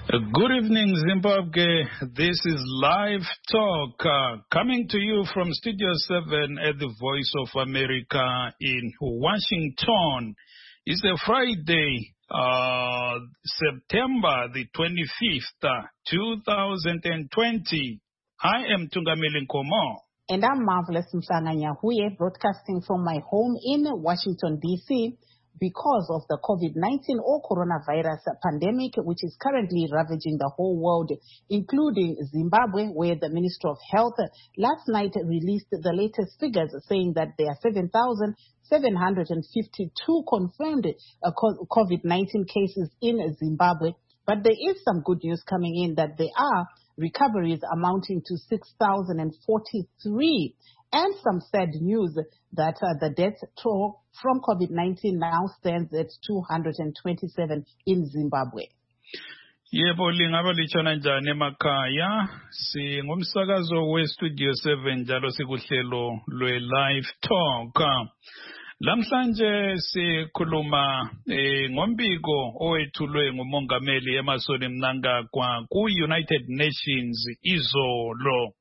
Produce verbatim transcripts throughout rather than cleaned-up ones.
Uh, Good evening, Zimbabwe. This is Live Talk uh, coming to you from Studio seven at the Voice of America in Washington. It's a Friday, uh, September the twenty-fifth, uh, two thousand twenty. I am Tungameli Nkomo. And I'm Marvelous Msanganyahuye, broadcasting from my home in Washington, D C, because of the COVID nineteen or coronavirus pandemic, which is currently ravaging the whole world, including Zimbabwe, where the Ministry of Health last night released the latest figures saying that there are seven thousand seven hundred fifty-two confirmed COVID nineteen cases in Zimbabwe. But there is some good news coming in that there are recoveries amounting to six thousand forty-three. And some sad news that uh, the death toll from COVID nineteen now stands at two hundred twenty-seven in Zimbabwe. Yebo lingaba lichona njani emakhaya singumsakazo we Studio seven njalo sikuhlelo lwe Live Talk. Lamhlanje sikhuluma eh, ngombiko owethulwe ngumongameli Emmerson Mnangagwa ku United Nations izolo.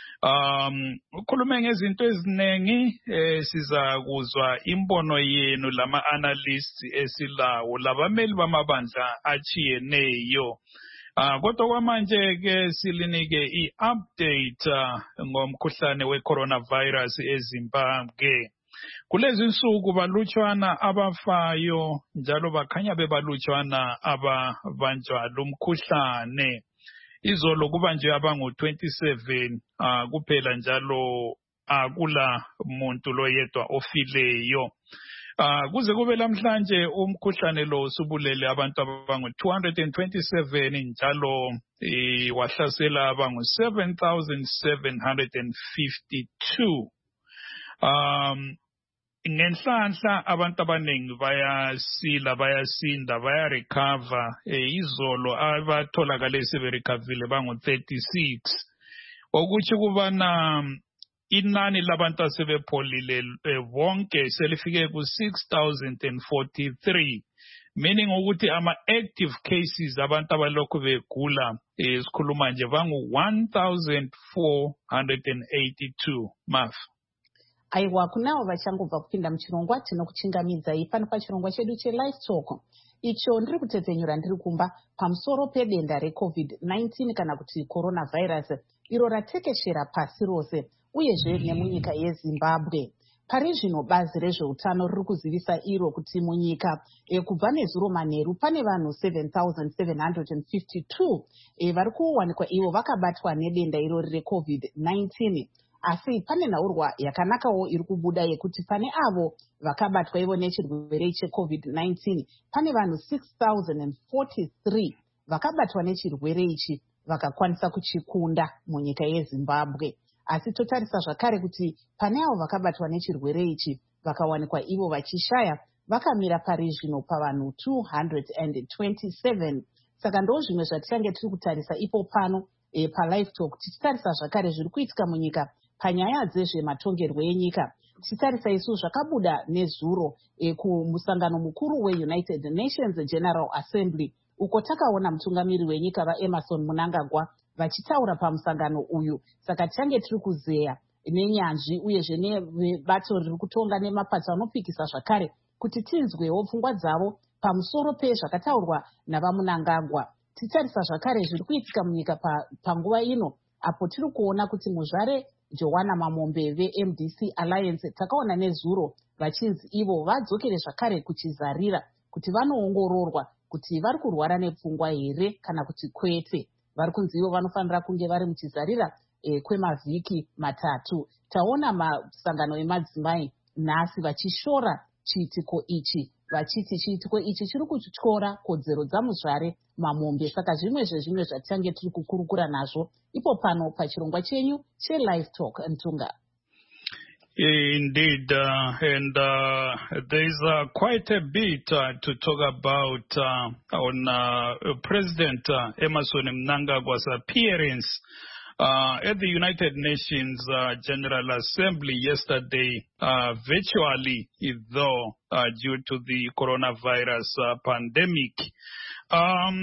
Um ukhulume ngezinto eziningi eh, siza kuzwa imbono yenu lama analysts esilawo labameli bamabandla achiyeneyo. Ah kodwa kwamanje ke silinike iupdate uh, ngomkhuhlane we-coronavirus eZimbabwe. Kulezi insuku balutshwana abafayo njalo bakhanya bebalutshwana ababanjwa lumkhuhlane. Izolo kubanje abangu twenty-seven uh, kuphela njalo akula uh, muntu loyedwa ofileyo. Uh, kuze kube lamhlanje umkhuhlane lo usubulele abantu abangu two hundred twenty-seven njalo eh, wahlasela abangu seven thousand seven hundred fifty-two. Um ngenhlanhla abantu abaningi bayasila bayasinda bayarecover eh, izolo abatholakale seberecoverile bangu thirty-six okuthi kubana inani labantu asebepholile bonke selifike ku six thousand forty-three, meaning ukuthi ama active cases abantu abalokhu begula esikhuluma nje bangu one thousand four hundred eighty-two maf. Aiwa kunao vachangobva kupinda muchirongwa tinokuchingamidzai pano pachirongwa chedu cheLive Talk. Icho ndiri kutetenyura ndiri kumba pamusoro pedenda reCovid nineteen kana kuti coronavirus iro ratekeshera pasi rose uyezve nemunyika yeZimbabwe. Pari zvino bazi rezveutano riri kuzivisa iro kuti munyika e, kubva nezuro manheru pane vanhu seven thousand seven hundred fifty-two e, vari kuwanikwa ivo vakabatwa nedenda irori reCovid nineteen. Asi pane nhaurwa yakanakawo iri kubuda yekuti pane avo vakabatwa ivo nechirwere cheCovid nineteen pane vanhu six thousand forty-three vakabatwa nechirwere ichi vakakwanisa kuchikunda munyika yeZimbabwe. Asi totarisa zvakare kuti pane avo vakabatwa nechirwere ichi vakawanikwa ivo vachishaya vakamira pari zvino pavanhu two hundred twenty-seven. Saka ndo zvimwe zvatichange tiri kutarisa ipo pano e, paLive Talk tichitarisa zvakare zviri kuitika munyika panyaya dzezvematongerwo enyika. Tichitarisa isu zvakabuda nezuro e, kumusangano mukuru weUnited Nations General Assembly uko takaona mutungamiri wenyika vaEmmerson Mnangagwa vachitaura pamusangano uyu. Saka tichange tiri kuzeya nenyanzvi uyezve nebato riri kutonga nemapato anopikisa zvakare kuti tinzwewo pfungwa dzavo pamusoro pezvakataurwa navaMnangagwa. Tichitarisa zvakare zviri kuitika munyika panguva ino apo tiri kuona kuti muzvare Joanna Mamombe veM D C Alliance takaona nezuro vachinzi ivo vadzokere zvakare kuchizarira kuti vanoongororwa kuti vari kurwara nepfungwa here kana kuti kwete. Vari kunzi ivo vanofanira kunge vari muchizarira e, kwemavhiki matatu. Taona masangano emadzimai nhasi vachishora chiitiko ichi vachiti chiitiko ichi chiri kutyora kodzero dzamuzvare Mamombe. Saka zvimwe zvezvimwe zvatichange tiri kukurukura nazvo ipo pano pachirongwa chenyu cheLive Talk. Ntunga. Indeed, uh, and uh, there's uh, quite a bit uh, to talk about uh, on uh, President uh, Emmerson Mnangagwa's appearance uh, at the United Nations uh, General Assembly yesterday, uh, virtually, though uh, due to the coronavirus uh, pandemic. Um,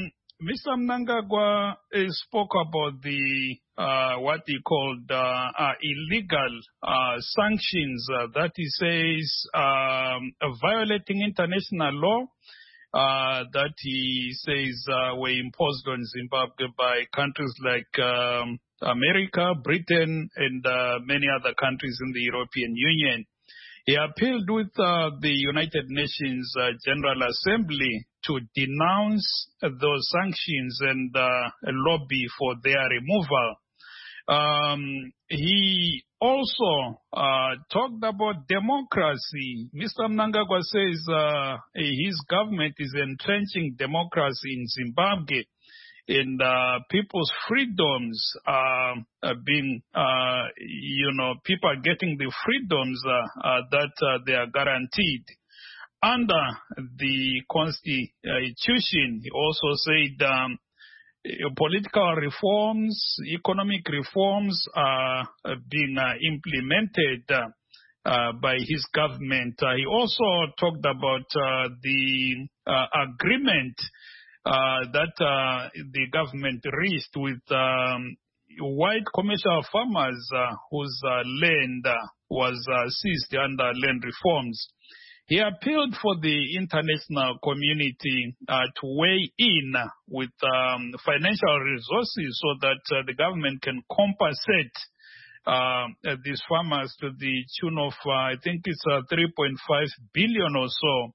Mister Mnangagwa uh, spoke about the uh, what he called uh, uh, illegal uh, sanctions uh, that he says um, are violating international law. Uh, that he says uh, were imposed on Zimbabwe by countries like um, America, Britain, and uh, many other countries in the European Union. He appealed with uh, the United Nations uh, General Assembly to denounce those sanctions and uh, lobby for their removal. Um, he also uh, talked about democracy. Mister Mnangagwa says uh, his government is entrenching democracy in Zimbabwe, and uh, people's freedoms are, are being, uh, you know, people are getting the freedoms uh, uh, that uh, they are guaranteed under the Constitution. He also said um, political reforms, economic reforms are being uh, implemented uh, uh, by his government. Uh, he also talked about uh, the uh, agreement uh, that uh, the government reached with um, white commercial farmers uh, whose uh, land uh, was uh, seized under land reforms. He appealed for the international community uh, to weigh in with um, financial resources so that uh, the government can compensate uh, these farmers to the tune of, uh, I think it's uh, three point five billion or so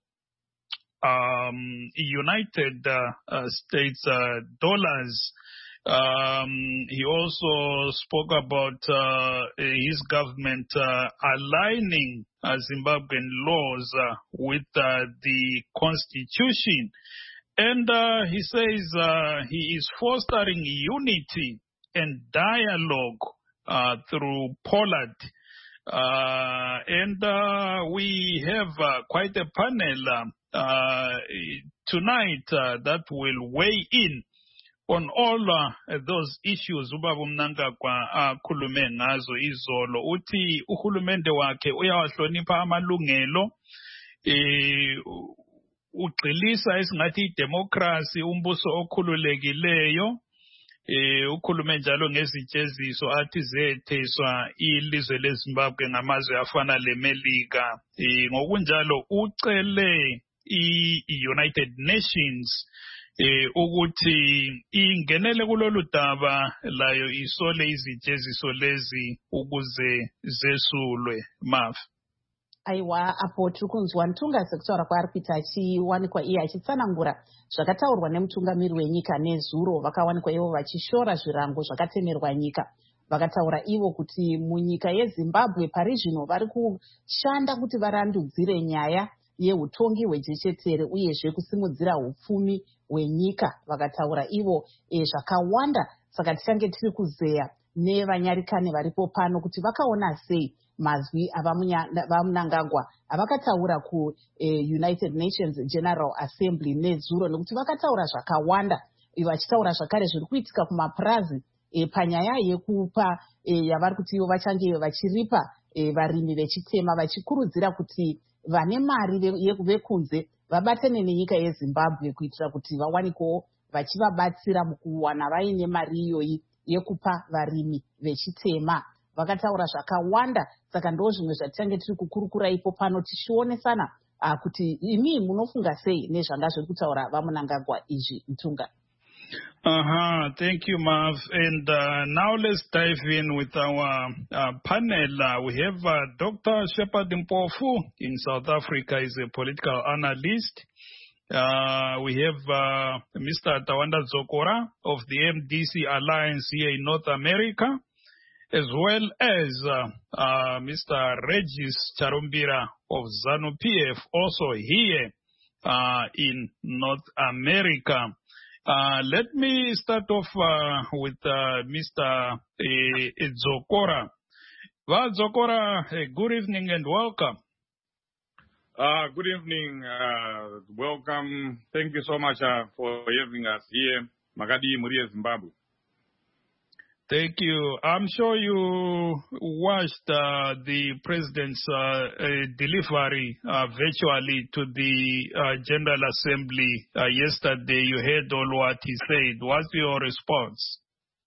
um, United uh, uh, States uh, dollars. Um, he also spoke about uh, his government uh, aligning uh, Zimbabwean laws uh, with uh, the constitution. And uh, he says uh, he is fostering unity and dialogue uh, through Poland. Uh, and uh, we have uh, quite a panel uh, tonight uh, that will weigh in on all uh, those issues ubaba uMnangagwa akhulume ngazo izolo. Uthi uhulumende wakhe uyawahlonipha amalungelo, eh ugxilisa esingathi idemocracy, umbuso okhululekileyo. Eh ukhulume njalo ngezijeziso athi zetheswa ilizwe leZimbabwe ngamazwe afana leMelika. Eh ngokunjalo ucele i-United Nations eh ukuthi ingenele kulolu daba layo isole izijeziso lezi ukuze zesulwe. Mav aiwa apo tiri kunzwa ntunga sekutaura kwaari kuita achiwanikwa iye achitsanangura zvakataurwa nemutungamiri wenyika nezuro vakawanikwa ivo vachishora zvirango zvakatemerwa nyika. Vakataura ivo kuti munyika yeZimbabwe pari zvino vari kushanda kuti varandudzire nyaya yeutongi hwejechetere uyezve kusimudzira upfumi hwenyika. Vakataura ivo e, zvakawanda. Saka tichange tiri kuzeya nevanyarikane varipo pano kuti vakaona sei mazwi avaMnangagwa avakataura ku eh, United Nations General Assembly nezuro, nekuti vakataura zvakawanda vachitaura zvakare zviri kuitika kumapurazi eh, panyaya yekupa eh, yavari kuti ivo vachange vachiripa eh, varimi vechitema, vachikurudzira kuti vane mari vekunze vabatane nenyika yeZimbabwe kuitira kuti vawanikewo vachivabatsira mukuwana vaine mari iyoyi yekupa varimi vechitema. Vakataura zvakawanda, saka ndo zvimwe zvatichange tiri kukurukura ipo pano tichionesana uh, kuti imi munofunga sei nezvanga zviri kutaura vaMnangagwa izvi Ntunga. Uh-huh. Thank you, Mav. And uh, now let's dive in with our uh, panel. Uh, we have uh, Doctor Shepard Mpofu in South Africa. He's a political analyst. Uh, we have uh, Mister Tawanda Dzokora of the M D C Alliance here in North America, as well as uh, uh, Mister Regis Charumbira of ZANU P F, also here uh, in North America. Uh, let me start off uh, with uh, Mister Uh, Dzokora. Well, Dzokora, uh, good evening and welcome. Uh, good evening, uh, welcome. Thank you so much uh, for having us here, Magadi, Murie, Zimbabwe. Thank you. I'm sure you watched uh, the president's uh, uh, delivery uh, virtually to the uh, General Assembly uh, yesterday. You heard all what he said. What's your response?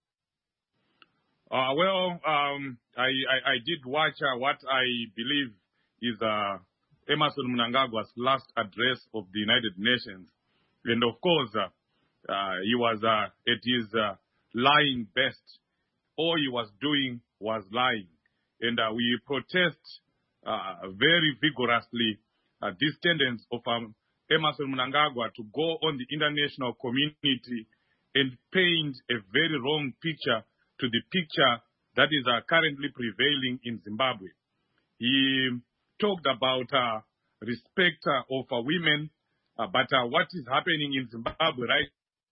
Uh, well, um, I, I, I did watch uh, what I believe is uh, Emmerson Mnangagwa's last address of the United Nations. And of course, uh, uh, he was uh, at his uh, lying best. All he was doing was lying. And uh, we protest uh, very vigorously uh, this tendency of um, Emmerson Mnangagwa to go on the international community and paint a very wrong picture to the picture that is uh, currently prevailing in Zimbabwe. He talked about uh, respect uh, of uh, women, uh, but uh, what is happening in Zimbabwe right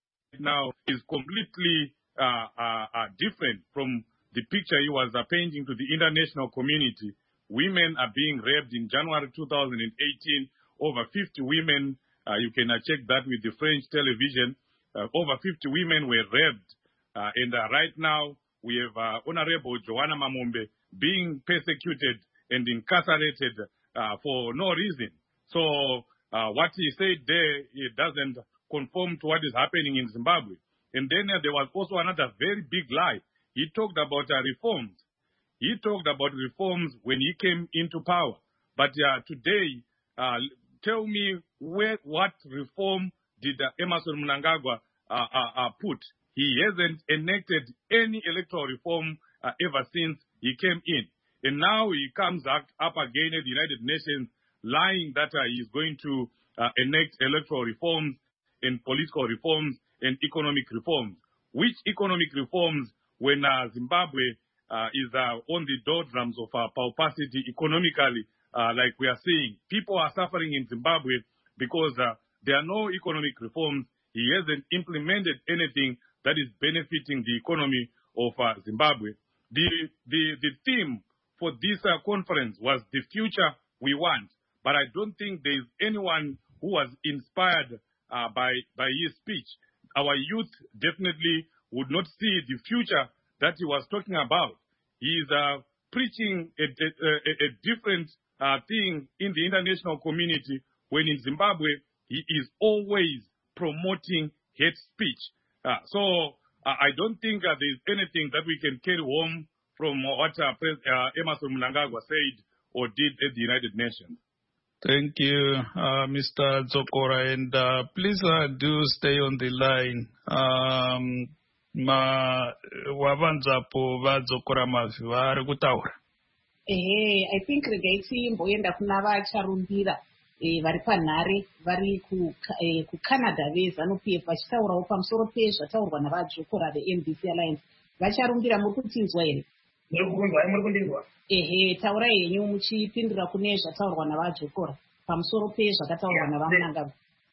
now is completely uh, uh, uh, different from the picture he was uh, painting to the international community. Women are being raped. In January two thousand eighteen, over fifty women, uh, you can uh, check that with the French television, uh, over fifty women were raped. Uh, and uh, right now, we have uh, Honorable Joanna Mamombe being persecuted and incarcerated uh, for no reason. So uh, what he said there, it doesn't conform to what is happening in Zimbabwe. And then uh, there was also another very big lie. He talked about uh, reforms. He talked about reforms when he came into power. But uh, today, uh, tell me where, what reform did uh, Emmerson Mnangagwa uh, uh, uh, put? He hasn't enacted any electoral reform uh, ever since he came in. And now he comes up, up again at the United Nations lying that uh, he's going to uh, enact electoral reforms and political reforms and economic reforms. Which economic reforms when uh, Zimbabwe uh, is uh, on the doldrums of uh, pauperity economically, uh, like we are seeing? People are suffering in Zimbabwe because uh, there are no economic reforms. He hasn't implemented anything that is benefiting the economy of uh, Zimbabwe. The, the, the theme for this uh, conference was the future we want. But I don't think there is anyone who was inspired uh, by, by his speech. Our youth definitely would not see the future that he was talking about. He is uh, preaching a, a, a different uh, thing in the international community when in Zimbabwe he is always promoting hate speech. Uh, so uh, I don't think uh, there is anything that we can carry home from what uh, uh, Emmerson Mnangagwa said or did at the United Nations. Thank you, uh, Mister Dzokora, and uh, please uh, do stay on the line. Um, ma wavanzapo vadzokora mavi vari kutaura. Ehe, I think regai timboenda kuna vacharumbira eh, vari panhare vari kucanada veZANU P F vachitaurawo pamusoro pezvataurwa navadzokora veM D C Alliance. Vacharumbira muri kutinzwa here? Muri kunzwa, muri kundinzwa. Ehe, taurai henyu muchipindura kune zvataurwa navadzokora pamusoro pezvakataurwa navaMnangagwa.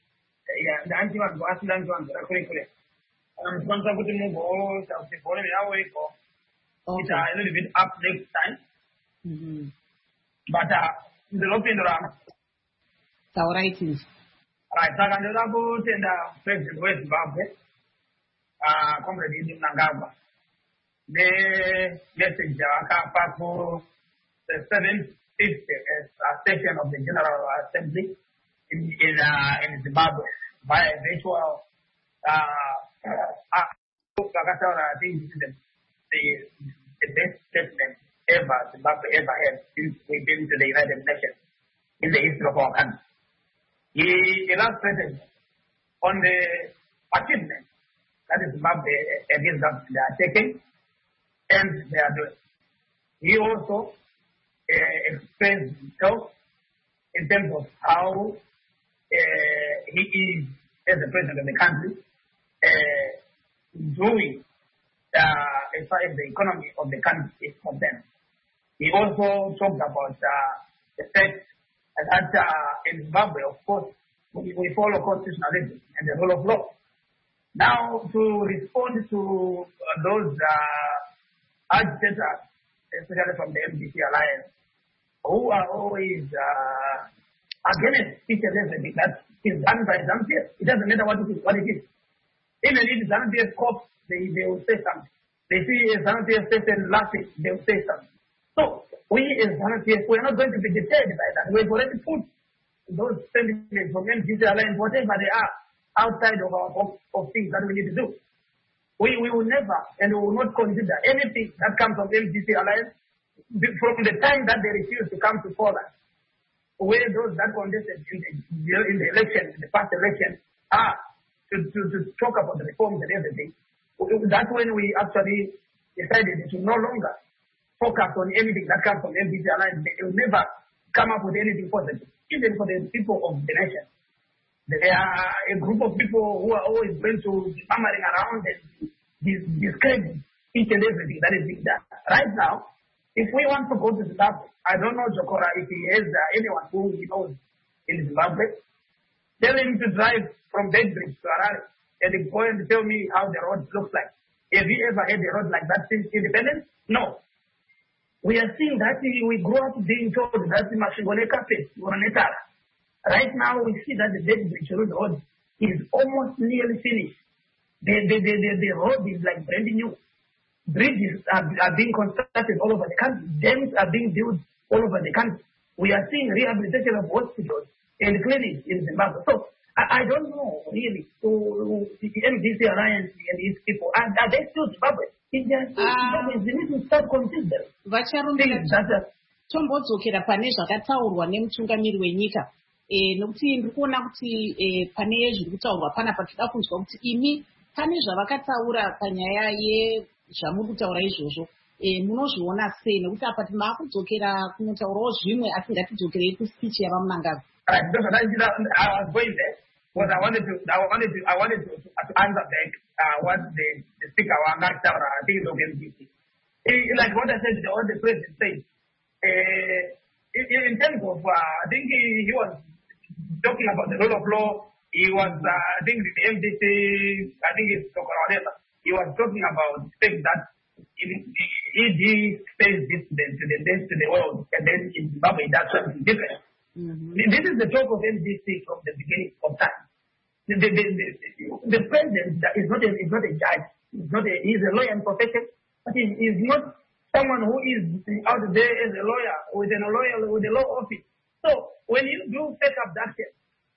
Ya, ndandivanzwa asi ndandivanzwa kure kure. Ndikwanisa kuti mugota kuti bhore yawo iko. It's a little bit up next time. Mm-hmm. But uh, ndinopindura. Taurai tinzwa. Right, saka ndoda kutenda president weZimbabwe, uh, Comrade Idi Mnangagwa. The message yakapa for the seventy-fifth uh, session of the General Assembly in in, uh, in Zimbabwe via virtual. Uh, uh, I think this is the, the, the best statement ever Zimbabwe ever had since we've been to the United Nations in the history of our country. He illustrated on the achievements that Zimbabwe and his government are taking. And they are doing. He also uh, expressed himself in terms of how uh, he is, as the president of the country, uh, doing uh, as far as the economy of the country is concerned. He also talked about uh, the fact that uh, in Zimbabwe, of course, we, we follow constitutionalism and the rule of law. Now, to respond to uh, those uh, agitators, especially from the M D C Alliance, who are always uh, against each and everything that is done by ZANU P F. It doesn't matter what it is. What it is. Even if ZANU P F cops, they, they will say something. They see a ZANU-P F station laughing, they'll say something. So we as ZANU-P F, we're not going to be deterred by that. We've already put those sentiments from M D C Alliance, whatever they are, outside of our of, of things that we need to do. We we will never and we will not consider anything that comes from M D C Alliance from the time that they refused to come to Poland, where those that contested in the, in the election, in the past election, are to, to, to talk about the reforms and everything. That's when we actually decided to no longer focus on anything that comes from M D C Alliance. They will never come up with anything positive, even for the people of the nation. There are a group of people who are always going to be murmuring around and discredit each and everything that is being done. Right now, if we want to go to Zimbabwe, I don't know Jokora if he has uh, anyone who he knows in Zimbabwe. Tell him to drive from Bedbridge to Harare and go and tell me how the road looks like. Have you ever had a road like that since independence? No. We are seeing that we grew up being told that Mashingone Cafe, Uranetara. Right now, we see that the Bedbridge road is almost nearly finished. The, the, the, the, the road is like brand new. Bridges are, are being constructed all over the country. Dams are being built all over the country. We are seeing rehabilitation of hospitals and clinics in Zimbabwe. So I, I don't know really. So the M D C Alliance and these people, are, are they still Zimbabwe? If they are still Zimbabwe, they need to start considering. Vacharumbira tombodzokera pane zvakataurwa nemutungamiri wenyika. E, nokuti ndiri kuona kuti e, pane zviri kutaurwa panapa tinoda kunzwa kuti imi pane zvavakataura panyaya yezvamuri kutaura izvozvo e, munozviona sei nekuti apa timakudzokera kunotaurawo zvimwe asi ngatidzokerei kuspichi yavamunangagwa. I was going there because I wanted to I wanted to I wanted to, to, to answer back uh, what the, the speaker was asked about. I think it's of M D C. Like what I said, what the president said. Uh, in, in terms of, uh, I think he, he was talking about the rule of law. He was, uh, I think, the M D C, I think it's Tokorodela. He was talking about the fact that E D says this to the, to the, to the world, and then in Zimbabwe, that's something different. Mm-hmm. This is the talk of M D C from the beginning of time. The, the, the, the, the president is not a, is not a judge. He's not a, he's a lawyer in profession, but he is not someone who is out there as a lawyer with a lawyer with a law office. So when you do fake abduction,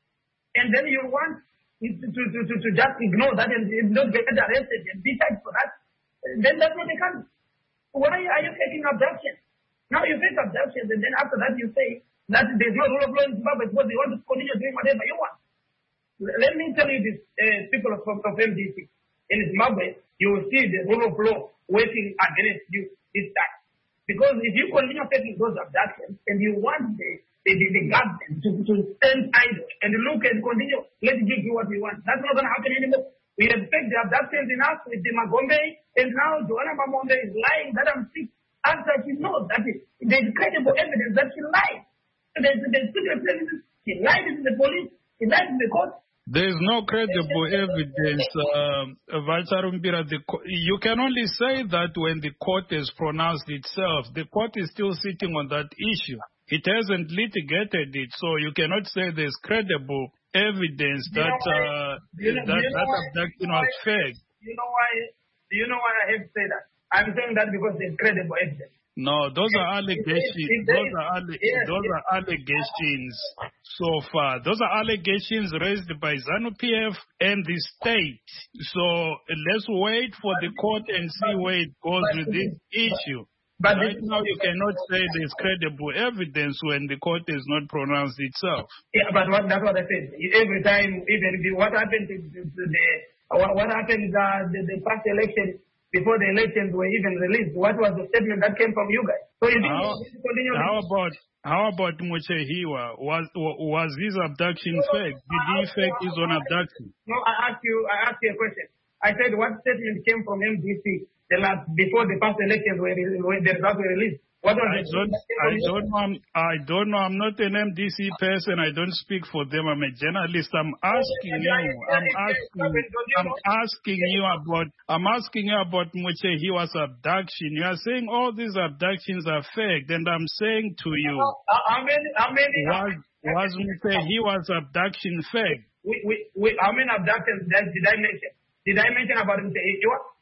and then you want to, to, to, to just ignore that and not get arrested and be charged for that, then that's not the country. Why are you faking abduction? Now you fake abduction, and then after that you say that there's no rule of law in Zimbabwe because you want to continue doing whatever you want. Let me tell you this, uh, people of, of M D C. In Zimbabwe, you will see the rule of law working against you this time. Because if you continue taking those abductions and you want the, the, the, the government to, to stand idle and look and continue, let's give you what we want. That's not going to happen anymore. We respect the abductions enough with the Magombe, and now Joanna Magombe is lying that I'm sick. After she knows that it, there's credible evidence that she lied. There's, there's secret evidence. She lied to the police. She lied to the court. There is no credible evidence, uh, Valcharumbira. You can only say that when the court has pronounced itself. The court is still sitting on that issue. It hasn't litigated it, so you cannot say there's credible evidence that uh, that, that abduction was fake. You know why? Do you know why I have to say that? I'm saying that because there's credible evidence. No, those are allegations. Those are, alle- those are allegations so far. Those are allegations raised by ZANU-P F and the state. So let's wait for the court and see where it goes with this issue. But right now you cannot say there's credible evidence when the court has not pronounced itself. Yeah, but what, that's what I said. Every time, even if what happened to, to, to the what, what happened uh, the, the past election. Before the elections were even released, what was the statement that came from you guys? So you didn't how, continue. How about how about Muchehiwa? Was was his abduction no, fake? Did he fake his own abduction? No, I asked you. I asked you a question. I said what statement came from M D C the last before the past elections were when the results were released? What was I don't, I don't know. I'm, I don't know. I'm not an M D C person. I don't speak for them. I'm a journalist. I'm asking you. I'm asking. I'm asking you about. I'm asking you about Muchehiwa's abduction. You are saying all these abductions are fake, and I'm saying to you, how many? How many? Was was Muchehiwa's abduction fake? We, we, we, how many abductions did I mention? Did I mention about Muchehiwa?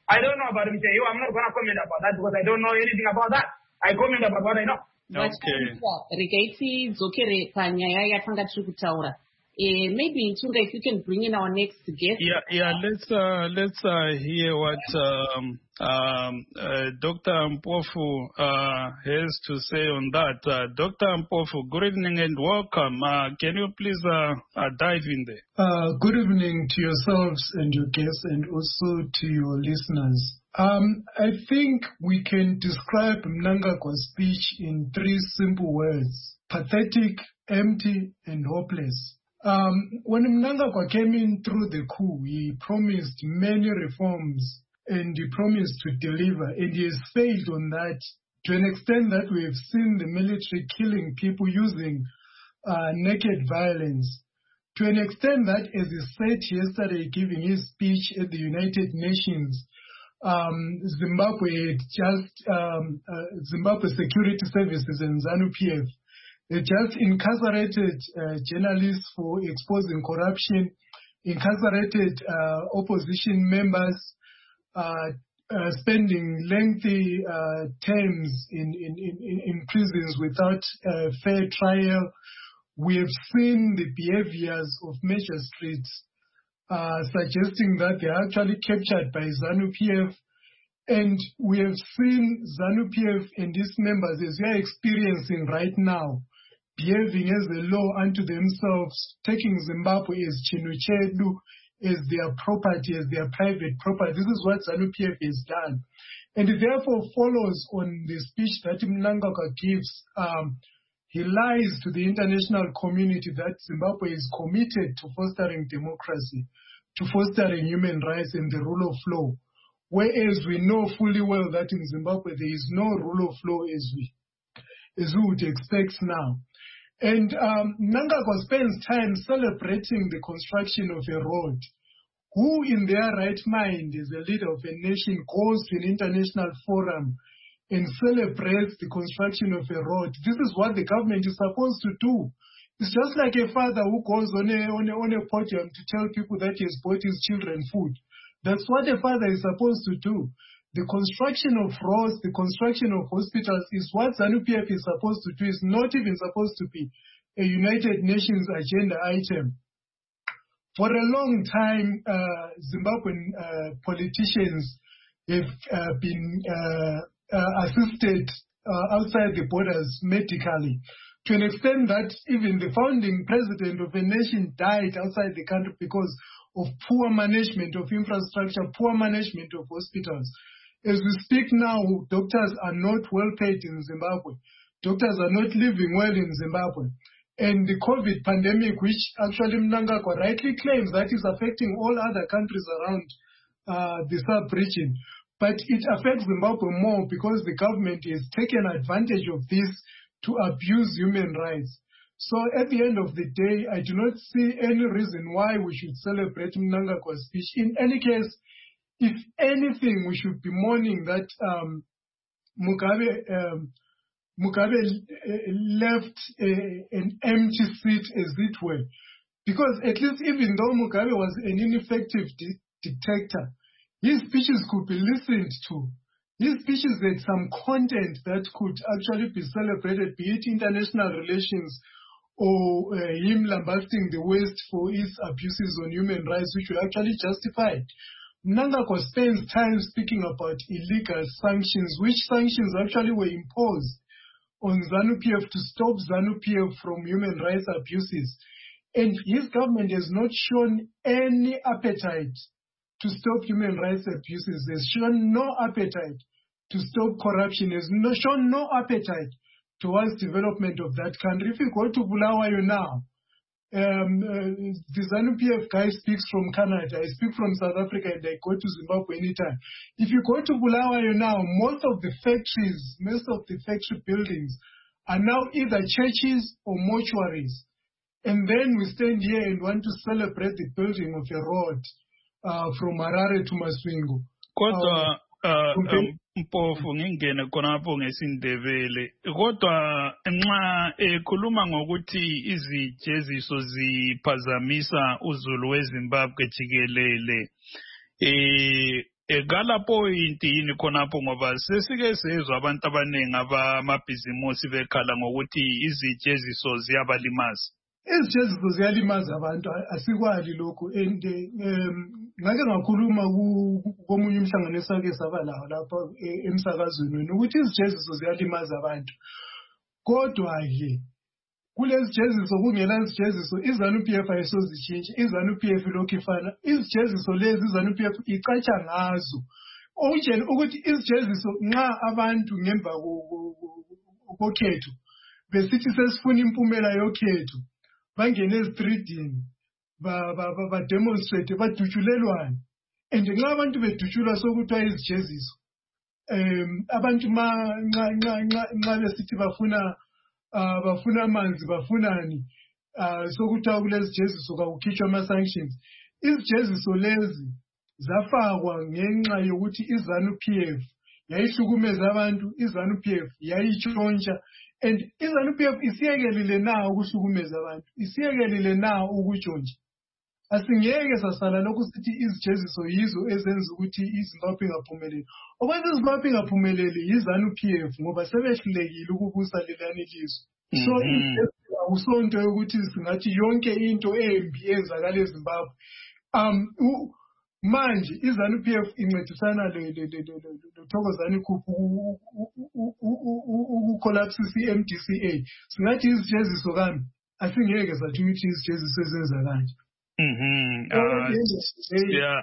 I don't know about Mister I'm not going to comment about that because I don't know anything about that. I comment about what I know. Okay. Regaiti dzokere panyaya yatanga tiri kutaura. Uh, maybe Ntunga, if you can bring in our next guest. Yeah, yeah. Let's uh, let's uh, hear what um, um, uh, Doctor Mpofu uh, has to say on that. Uh, Doctor Mpofu, good evening and welcome. Uh, can you please uh, uh, dive in there? Uh, good evening to yourselves and your guests, and also to your listeners. Um, I think we can describe Mnangagwa's speech in three simple words: pathetic, empty, and hopeless. Um, when Mnangagwa came in through the coup, he promised many reforms and he promised to deliver, and he has failed on that to an extent that we have seen the military killing people using uh, naked violence. To an extent that, as he said yesterday giving his speech at the United Nations, um, Zimbabwe had just, um, uh, Zimbabwe Security Services and ZANU-P F they just incarcerated uh, journalists for exposing corruption, incarcerated uh, opposition members, uh, uh, spending lengthy uh, terms in, in, in, in prisons without uh, fair trial. We have seen the behaviors of magistrates uh, suggesting that they are actually captured by ZANU-P F. And we have seen ZANU-P F and its members, as we are experiencing right now, behaving as a law unto themselves, taking Zimbabwe as Chinuchedu, as their property, as their private property. This is what ZANU-P F has done. And it therefore follows on the speech that Mnangagwa gives. Um, he lies to the international community that Zimbabwe is committed to fostering democracy, to fostering human rights and the rule of law. Whereas we know fully well that in Zimbabwe there is no rule of law as we, as we would expect now. And um, Mnangagwa spends time celebrating the construction of a road. Who in their right mind, as a leader of a nation, goes to an international forum and celebrates the construction of a road? This is what the government is supposed to do. It's just like a father who goes on a, on a, on a podium to tell people that he has bought his children food. That's what a father is supposed to do. The construction of roads, the construction of hospitals is what ZANU-P F is supposed to do. It's not even supposed to be a United Nations agenda item. For a long time, uh, Zimbabwean uh, politicians have uh, been uh, uh, assisted uh, outside the borders medically, to an extent that even the founding president of a nation died outside the country because of poor management of infrastructure, poor management of hospitals. As we speak now, doctors are not well paid in Zimbabwe. Doctors are not living well in Zimbabwe. And the COVID pandemic, which actually Mnangagwa rightly claims that is affecting all other countries around uh, the sub-region, but it affects Zimbabwe more because the government has taken advantage of this to abuse human rights. So at the end of the day, I do not see any reason why we should celebrate Mnangagwa's speech. In any case, if anything, we should be mourning that um, Mugabe, um, Mugabe left a, an empty seat, as it were. Because at least even though Mugabe was an ineffective di- dictator, his speeches could be listened to. His speeches had some content that could actually be celebrated, be it international relations or uh, him lambasting the West for its abuses on human rights, which were actually justified. Mnangagwa spends time speaking about illegal sanctions, which sanctions actually were imposed on ZANU-P F to stop ZANU-P F from human rights abuses. And his government has not shown any appetite to stop human rights abuses. Has shown no appetite to stop corruption. Has no, shown no appetite towards development of that country. If you go to Bulawayo now, Um, uh, the ZANU-P F guy speaks from Canada. I speak from South Africa and I go to Zimbabwe anytime. If you go to Bulawayo now, most of the factories, most of the factory buildings are now either churches or mortuaries. And then we stand here and want to celebrate the building of a road uh, from Harare to Masvingo. Kodwa Mpofu ngingene khonapho ngesindebele kodwa nxa ekhuluma ngokuthi izijeziso ziphazamisa uzulu weZimbabwe jikelele eh egala point yini khonapho ngoba sesike sezwe abantu abaningi abamabhizimusi bekhala ngokuthi izijeziso ziyabalimaza. Izijeziso ziyalimaza abantu asikwali lokho and ngake ngakhuluma komunye umhlangano esake saba lawo lapha emsakazweni ukuthi izijeziso ziyalimaza abantu. Kodwa ke kulezi jeziso kungela izijeziso iZANU-P F ayisozitshintsha iZANU-P F lokhu ifana izijeziso lezi iZANU-P F icatsha ngazo okutshela ukuthi izijeziso nxa abantu ngemva kokhetho besithi sesifuna impumela yokhetho bangene ezitreetini ba ba demonstrate badutshulelwane and nxa abantu bedutshulwa sokuthiwa izijeziso um abantu ma nxa nxa nxa besithi bafuna Uh, bafuna amanzi bafunani uh, sokuthiwa kulezi jeziso kakukhitshwa ama-sanctions. Izijeziso lezi zafakwa ngenxa yokuthi iZANU-P F yayihlukumeza abantu, iZANU-P F yayitshontsha and iZANU-P F isiyekelile na ukuhlukumeza abantu, isiyekelile na ukutshontsha. Asingeke sasala lokhu sithi izijeziso yizo ezenza ukuthi iZimbabwe ingaphumeleli. Okwenza iZimbabwe ingaphumeleli yiZANU-P F ngoba sebehlulekile ukubusa lelani ilizwe. So awusonto yokuthi singathi yonke into embi eyenzakala eZimbabwe. Um manje iZANU-P F incedisana loThokozani Khuphu ukucollapse i-M D C A. Singathi izijeziso kambe asingeke sathi ukuthi izijeziso ezenza kanje. Mhm. Uh, yeah.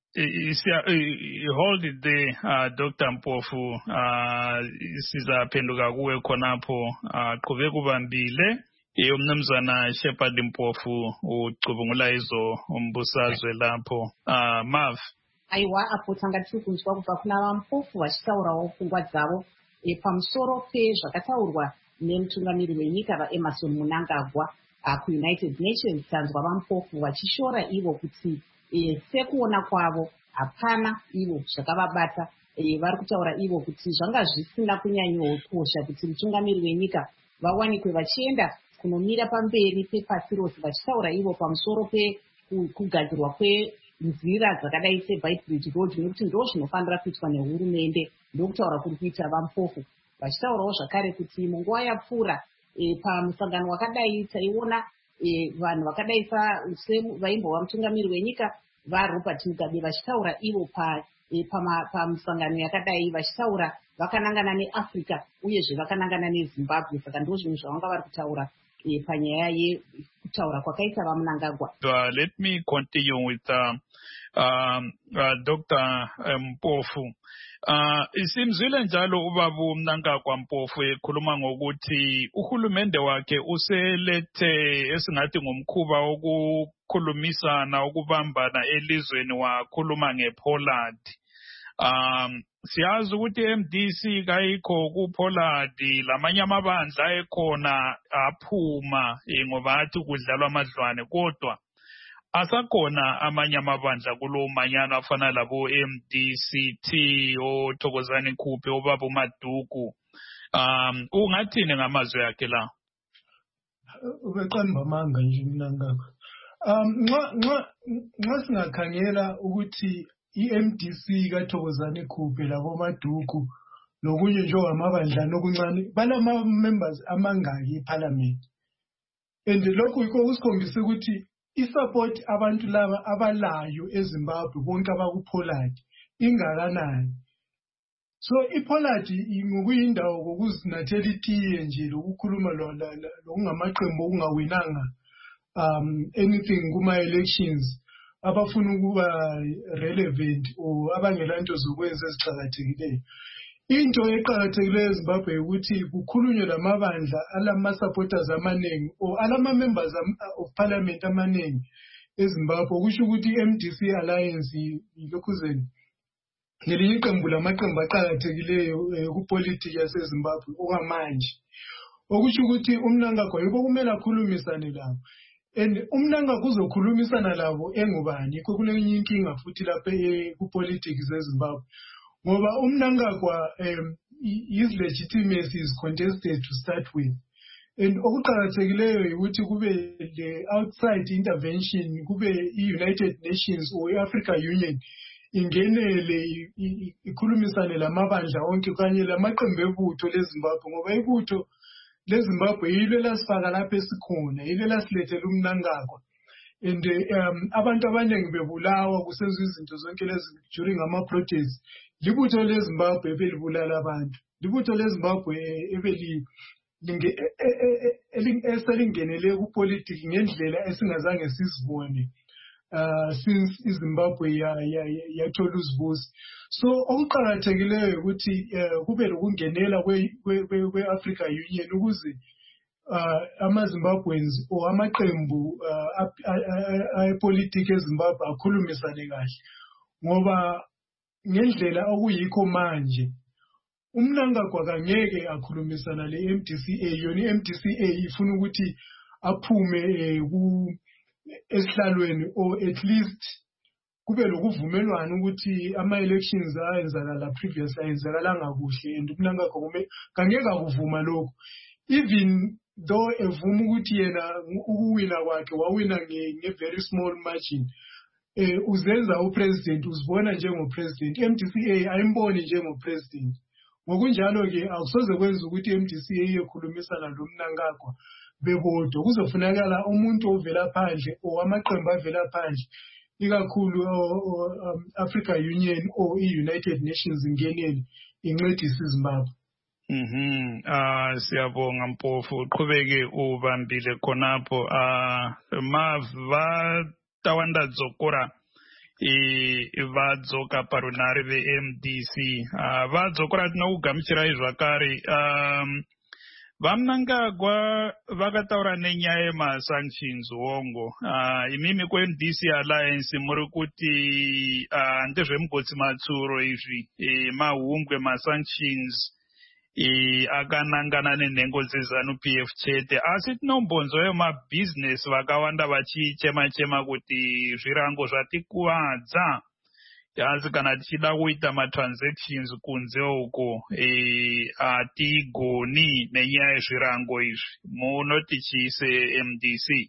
Hold it there, uh, Doctor Mpofu. Uh, sizaphenduka kuwe khonapho. Uh, qhubeka ubambile. Umnumzana Shepherd Mpofu ucubungula izo umbusazwe lapho. Uh, Mav. Aiwa apo tanga tiri kunzwa kubva kuna vaMpofu vachitaurawo pfungwa dzavo e, pamusoro pezvakataurwa nemutungamiri wenyika vaEmmerson Mnangagwa kuUnited Nations. Tanzwa vaMpofu vachishora ivo kuti e, sekuona kwavo hapana ivo zvakavabata. E, vari kutaura ivo kuti zvanga zvisina kunyanyokosha kuti mutungamiri wenyika vawanikwe vachienda kunomira pamberi pepasi rose vachitaura ivo pamusoro pekugadzirwa kwenzira dzakadai seBridge Road nekuti ndo zvinofanira kuitwa nehurumende. Ndokutaura kuri kuita vaMpofu vachitaurawo zvakare kuti munguva yapfuura e, pamusangano wakadai taiona e, vanhu vakadai vaimbova mutungamiri wenyika vaRobert Mugabe vachitaura ivo pa e, pamusangano yakadai vachitaura vakanangana neAfrica uyezve vakanangana neZimbabwe. Saka ndo zvinhu zvavanga vari kutaura e, panyaya yekutaura kwakaita vaMnangagwa. Uh, let me continue with uh, um, uh, Doctor Mpofu. Uh, isimzile njalo ubabu Mnangagwa Mpofu ekhuluma ngokuthi uhulumende wakhe uselethe esingathi ngomkhuba wokukhulumisana ukubambana elizweni wakhuluma ngePoland. Um, siyazi ukuthi M D C kayikho kuPoland, lamanye amabandla ekhona aphuma ngoba athi kudlalwa amadlwane, kodwa asakhona amanye amabandla kulo manyano afana labo M D C T oThokozani Khuphu obaba uMaduku. Um ungathini ngamazwi akhe la? Ubeqamba amanga nje Mnangagwa. Um nxa nxa nxa singakhangela ukuthi i-M D C kaThokozani Khuphu labo Maduku lokunye njengamabandla nokuncane balama members amangaki eParliament. And lokho yikho kusikhombisa ukuthi isupport abantu laba abalayo eZimbabwe bonke abakuPoland ingakanani. So iPoland ngokuyindawo kokuzinathela itiye nje lokukhuluma lokungamaqembu okungawinanga um anything kuma elections abafuna ukuba relevant o abangela into zokwenza eziqhakathekileyo. Into eqhakathekileyo eZimbabwe ukuthi kukhulunywe lamabandla alama supporters amaningi o alama members of parliament amaningi eZimbabwe, kusho ukuthi i-M D C alliance ilokhuzeni ngelinye iqembu lamaqembu aqhakathekileyo kupolitiki yaseZimbabwe okwamanje, okusho ukuthi uMnangagwa yikho kumele akhulumisane labo. And uMnangagwa uzokhulumisana labo engubani? Yikho kunenye inkinga futhi lapha kupolitiki zeZimbabwe ngoba uMnangagwa um, his legitimacy is contested to start with. And okuqhakathekileyo ukuthi kube the outside intervention, kube i-United Nations or i-Africa Union ingenele ikhulumisane lamabandla onke kanye lamaqembu ebutho leZimbabwe ngoba ibutho leZimbabwe yilo lasifaka lapha esikhona yilo lasilethela umnangagwa and um abantu abaningi bebulawa kusenzwe izinto zonke lezi during ama protests libutho leZimbabwe ebelibulala abantu libutho leZimbabwe ebeli eselingenele kupolitiki ngendlela esingazange sizibone uh since iZimbabwe yathola uzibusi. So okuqakathekileyo ukuthi kube lokungenela kwe-Africa Union ukuze uh ama-Zimbabweans or amaqembu ayepolitiki eZimbabwe akhulumisane kahle ngoba ngendlela okuyikho manje umnangagwa kangeke akhulumisana le-M D C A yona i-M D C A ifuna ukuthi aphume ku esihlalweni or at least kube lokuvumelwana ukuthi ama-elections ayenzakala previous ayenzakalanga kuhle and umnangagwa kume kangeke akuvuma lokho even though evuma ukuthi yena ukuwina kwakhe wawina nge-very small margin eh uzenza upresident uzibona njengopresident i-M D C A ayimboni njengopresident ngokunjalo ke akusoze kwenza ukuthi i-M D C A iyekhulumisana lo mnangagwa bebodwa kuzofunakala umuntu ovela phandle or amaqembu avela phandle ikakhulu Africa Union or i-United Nations ingenele incedise iZimbabwe. Mhm ah siyabonga Mpofu uqhubeke ubambile khonapho ah mava tawanda dzokora i vadzoka parunare ve-M D C ah vadzokora tinokugamuchirai zvakare um vamnangagwa vakataura nenyaya yemasanctions wongo uh, imimi kwe-M D C Alliance muri kuti uh, ndezvemugotsi matsuro izvi e, mahumbwe masanctions e, akanangana nenhengo dzeZANU-P F chete asi tinombonzwayo mabhizinesi vakawanda vachichema-chema kuti zvirango zvatikuvadza asi kana tichida kuita matransactions kunze uko hatigoni nenyaya yezvirango izvi munoti chii se-M D C?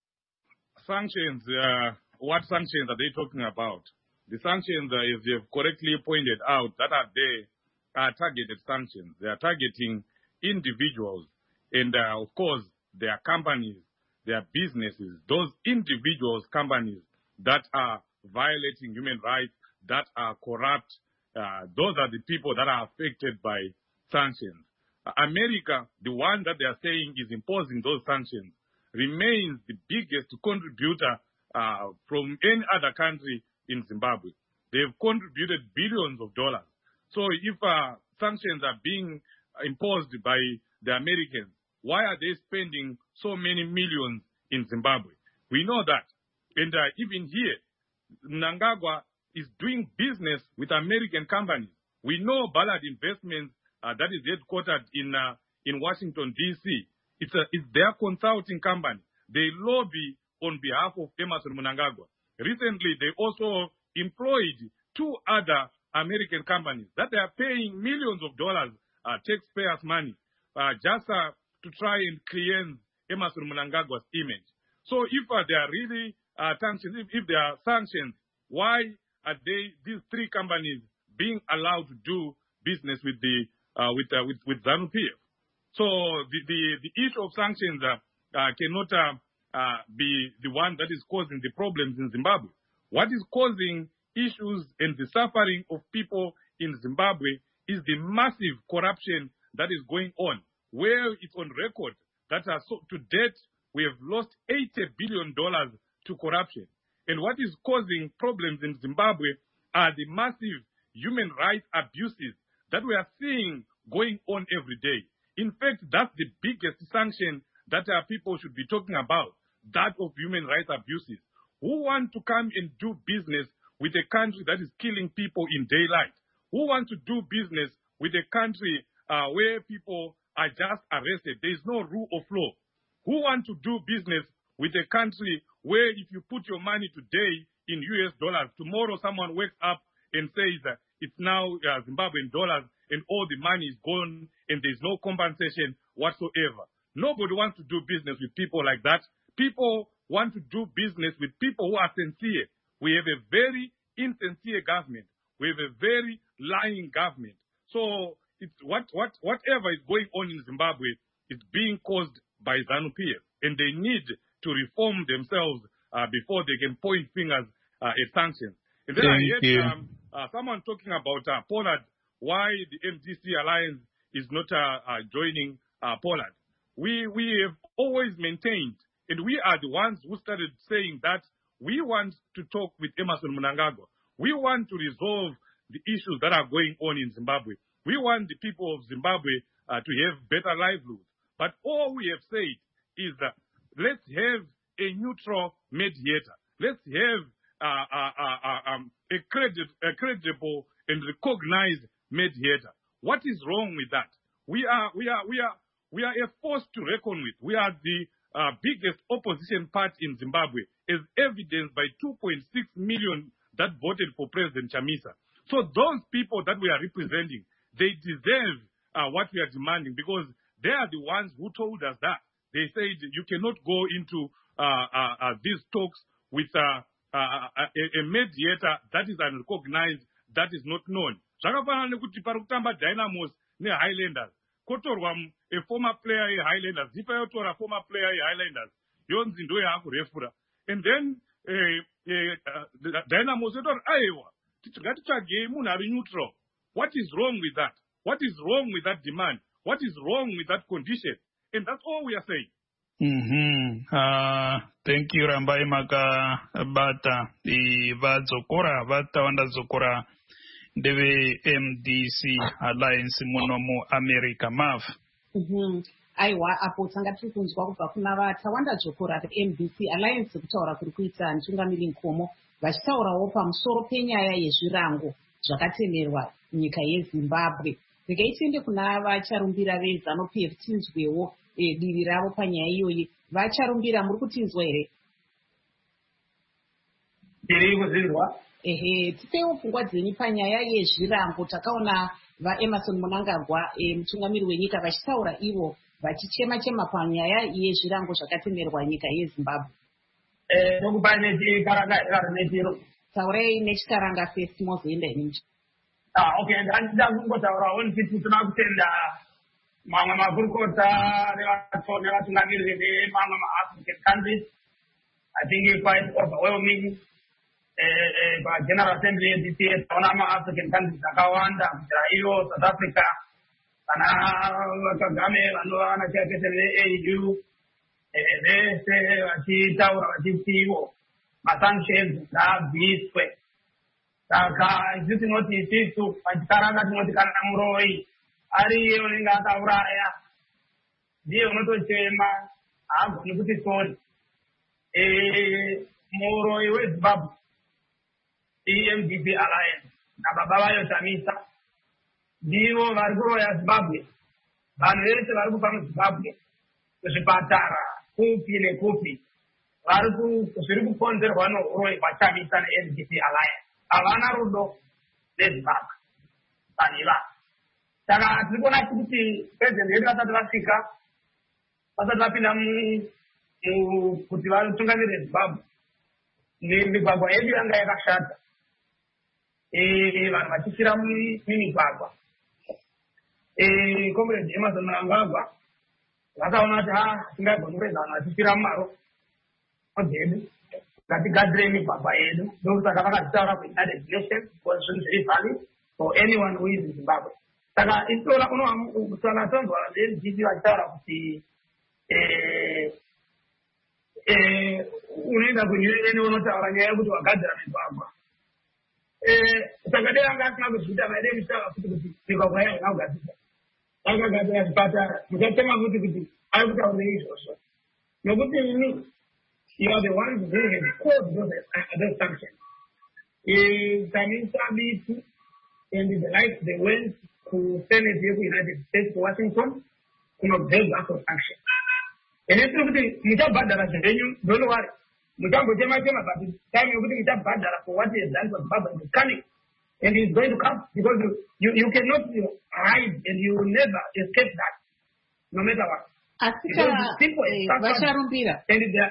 Sanctions, uh, what sanctions are they talking about? The sanctions, uh, as you have correctly pointed out, that are there are targeted sanctions. They are targeting individuals and, uh, of course, their companies, their businesses, those individuals, companies that are violating human rights, that are corrupt, uh, those are the people that are affected by sanctions. Uh, America, the one that they are saying is imposing those sanctions, remains the biggest contributor uh, from any other country in Zimbabwe. They've contributed billions of dollars. So if uh, sanctions are being imposed by the Americans, why are they spending so many millions in Zimbabwe? We know that. And uh, even here, Mnangagwa is doing business with American companies. We know Ballard Investments, uh, that is headquartered in uh, in Washington, D C. It's, a, it's their consulting company. They lobby on behalf of Emmerson Mnangagwa. Recently, they also employed two other American companies that they are paying millions of dollars, uh, taxpayers' money, uh, just uh, to try and cleanse Emmerson Mnangagwa's image. So if uh, they are really uh, sanctions, if, if they are sanctions, why are they, these three companies, being allowed to do business with the uh, with, uh, with with ZANU-P F? So the, the the issue of sanctions uh, uh, cannot uh, uh, be the one that is causing the problems in Zimbabwe. What is causing issues and the suffering of people in Zimbabwe is the massive corruption that is going on, where it's on record that uh, so, to date we have lost eighty billion dollars to corruption. And what is causing problems in Zimbabwe are the massive human rights abuses that we are seeing going on every day. In fact, that's the biggest sanction that our people should be talking about, that of human rights abuses. Who want to come and do business with a country that is killing people in daylight? Who want to do business with a country uh, where people are just arrested? There is no rule of law. Who want to do business with a country where if you put your money today in U S dollars, tomorrow someone wakes up and says that it's now uh, Zimbabwean dollars and all the money is gone and there's no compensation whatsoever. Nobody wants to do business with people like that. People want to do business with people who are sincere. We have a very insincere government. We have a very lying government. So it's what, what, whatever is going on in Zimbabwe is being caused by ZANU-P F, and they need to reform themselves uh, before they can point fingers uh, at sanctions. And then Thank I heard you. um, uh, someone talking about uh, Poland, why the M D C alliance is not uh, uh, joining uh, Poland. We, we have always maintained, and we are the ones who started saying that we want to talk with Emmerson Mnangagwa. We want to resolve the issues that are going on in Zimbabwe. We want the people of Zimbabwe uh, to have better livelihoods. But all we have said is that let's have a neutral mediator. Let's have uh, uh, uh, uh, um, a, credit, a credible and recognized mediator. What is wrong with that? We are, we are, we are, we are a force to reckon with. We are the uh, biggest opposition party in Zimbabwe, as evidenced by two point six million that voted for President Chamisa. So those people that we are representing, they deserve uh, what we are demanding, because they are the ones who told us that. They said you cannot go into uh, uh, uh, these talks with uh, uh, a, a mediator that is unrecognized, that is not known. Zvakafanana nekuti parikutamba Dynamos neHighlanders, kotorwa a former player yeHighlanders, ipa yotora former player yeHighlanders, yonzi ndo yakurefura. And then uh, uh, Dynamos yotora aiwa, ngatitsvagei munhu ari neutral. What is wrong with that? What is wrong with that demand? What is wrong with that condition? And that's all we are saying. Mm-hmm. Uh, thank you, Rambai Makabata. The Vadzokora, Vata Wanda Zokora, the M D C Alliance Monomo America, M A F. Mm-hmm. Aiwa apo tanga tiri kunzwa kubva kuna vatawanda dzokora M D C Alliance kutaura kuri kuita mutungamiri Nkomo vachitaurawo pamusoro penyaya yezvirango zvakatemerwa nyika yeZimbabwe. Regai tiende kuna vacharumbira veZANU-P F tinzwewo divi ravo panyaya iyoyi. Vacharumbira muri kutinzwa here? Ndiri kuzvinzwa. Ehe, tipewo pfungwa dzenyu panyaya yezvirango. Takaona vaEmmerson Mnangagwa mutungamiri wenyika vachitaura ivo vachichema chema panyaya yezvirango zvakatemerwa nyika yeZimbabwe. Eh, nokupa nechikaranga netiro. Taurai nechikaranga first mozoenda imi. Ah, okay, ndandida kungotaurawo nditi tuna kutenda mamwe makurukota nevatungamiriri vemamwe maAfrican countries. I think it's quite overwhelming. Uh, General Assembly yedu tiye taona maAfrican countries akawanda kubvira iyo South Africa kana Kagame vanova chakete ve-A U vese vachitaura vachiti ivo masanctions ngaabviswe. Saka isusu tinoti isusu pachikaranga tinoti kana muroi ariye unenge akauraya ndiye unotochema haagoni kuti sori. Muroi weZimbabwe E-M D C Alliance nababa vayo Chamisa ndivo vari kuroya Zimbabwe. Vanhu vese vari kubva muZimbabwe kuzvipatara kupi nekupi zviri kukonzerwa nouroyi hwaChamisa ne-M D C Alliance. Havana rudo neZimbabwe vanhu ivavo. Saka tiri kuona kuti president yedu vasati vasvika, vasati vapinda kuti vatungamirire Zimbabwe, migwagwa yedu yanga yakashata. Vanhu vachifira mumigwagwa. Comrade Emmerson Mnangagwa vakaona kuti ha tingagoni kupedza vanhu vachifira mumaro odzedu, ngatigadzire migwagwa yedu. Ndokusaka vakazvitaura kuUnited Nations because zvinhu zviri valid for anyone who is in Zimbabwe. Saka isora unowana tonzwa ve-M D C vachitaura kuti unoenda kuNew York unotaura nyaya yekuti wagadzira migwagwa. Saka dai anga asina kuzviita vaide kutaura futi kuti migwagwa yayo haina kugadzirwa. Akagadzira zvipatara, muchatema futi kuti ari kutaurei izvozvo. Nokuti imi you are the ones who have caused those sanctions. Chamisa Biti and the like, they went to Senate here in the United States, Washington, kunobveza for sanctions. And it's kuti muchabhadhara zvenyu, don't worry. Muchangochema chema, but it's time yokuti muchabhadhara for what he has done for Zimbabwe is coming. And he's going to come because you, you, you cannot you know, hide and you will never escape that, no matter what. Asika vacharumbira. And the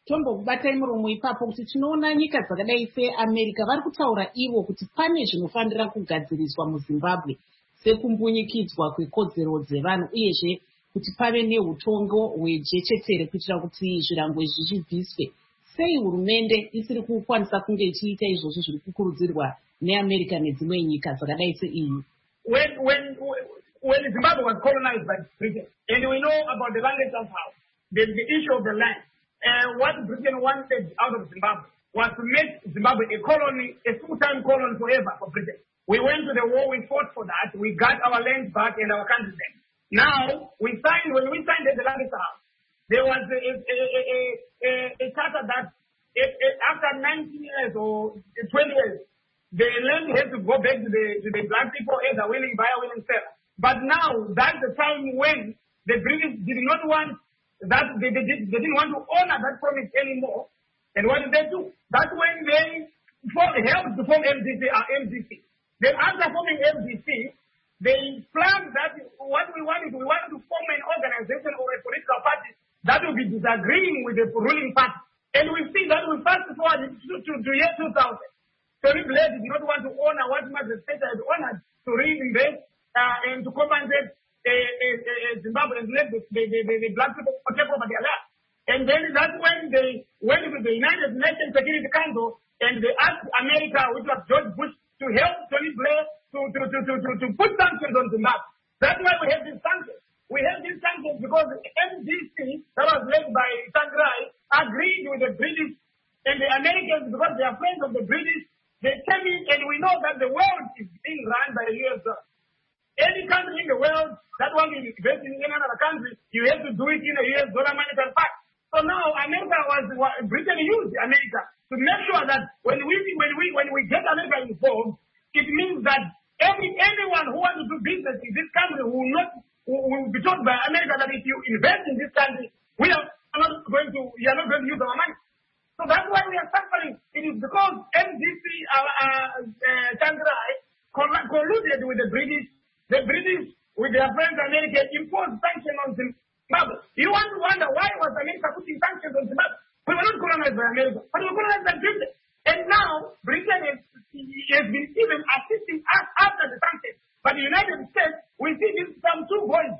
tombokubatai muromo ipapo kuti tinoona nyika dzakadai seamerica vari kutaura ivo kuti pane zvinofanira kugadziriswa muzimbabwe sekumbunyikidzwa kwekodzero dzevanhu uyezve kuti pave neutongo hwejechetere kuitira kuti zvirango izvi zvibviswe. Sei hurumende isiri kukwanisa kunge ichiita izvozvo zviri kukurudzirwa neamerica nedzimwe nyika dzakadai seiyu? When, when, when Zimbabwe was colonized by Britain, and we know about the language of how, the, the issue of the land, uh, what Britain wanted out of Zimbabwe was to make Zimbabwe a colony, a full-time colony forever for Britain. We went to the war, we fought for that, we got our land back and our country back. Now, we signed, when we signed the language house, there was a, a, a, a, a, a charter that it, it, after nineteen years or twenty years, the land has to go back to the, to the black people as a willing buyer, willing seller. But now, that's the time when the British did not want that, they, they, did, they didn't want to honor that promise anymore. And what did they do? That's when they formed, helped to form M D C, uh, M D C. Then after forming M D C, they planned that what we wanted, we wanted to form an organization or a political party that will be disagreeing with the ruling party. And we see that we fast forward to, to, to year two thousand. Tony Blair did not want to honor what Margaret Thatcher had honored to reinvest uh, and to compensate uh, uh, uh, Zimbabwe and let the, the, the, the, the black people take over their land. And then that's when they went to the United Nations Security Council and they asked America, which was George Bush, to help Tony Blair to, to, to, to, to, to put sanctions on Zimbabwe. That's why we have these sanctions. We have these sanctions because the M D C that was led by Tsvangirai agreed with the British and the Americans because they are friends of the British. They came in and we know that the world is being run by the U S dollar. Any country in the world that wants to invest in another country, you have to do it in a U S dollar monetary pact. So now America was, Britain used America to make sure that when we when we when we get America involved, it means that every anyone who wants to do business in this country will not will be told by America that if you invest in this country, we are not going to you are not going to use our money. So that's why we are suffering. It is because M D C uh, uh, Tsvangirai colluded with the British. The British, with their friends America, imposed sanctions on Zimbabwe. You want to wonder why was America putting sanctions on Zimbabwe? We were not colonized by America, but we were colonized by Britain. And now Britain has, has been even assisting us after the sanctions. But the United States, we see these some two boys,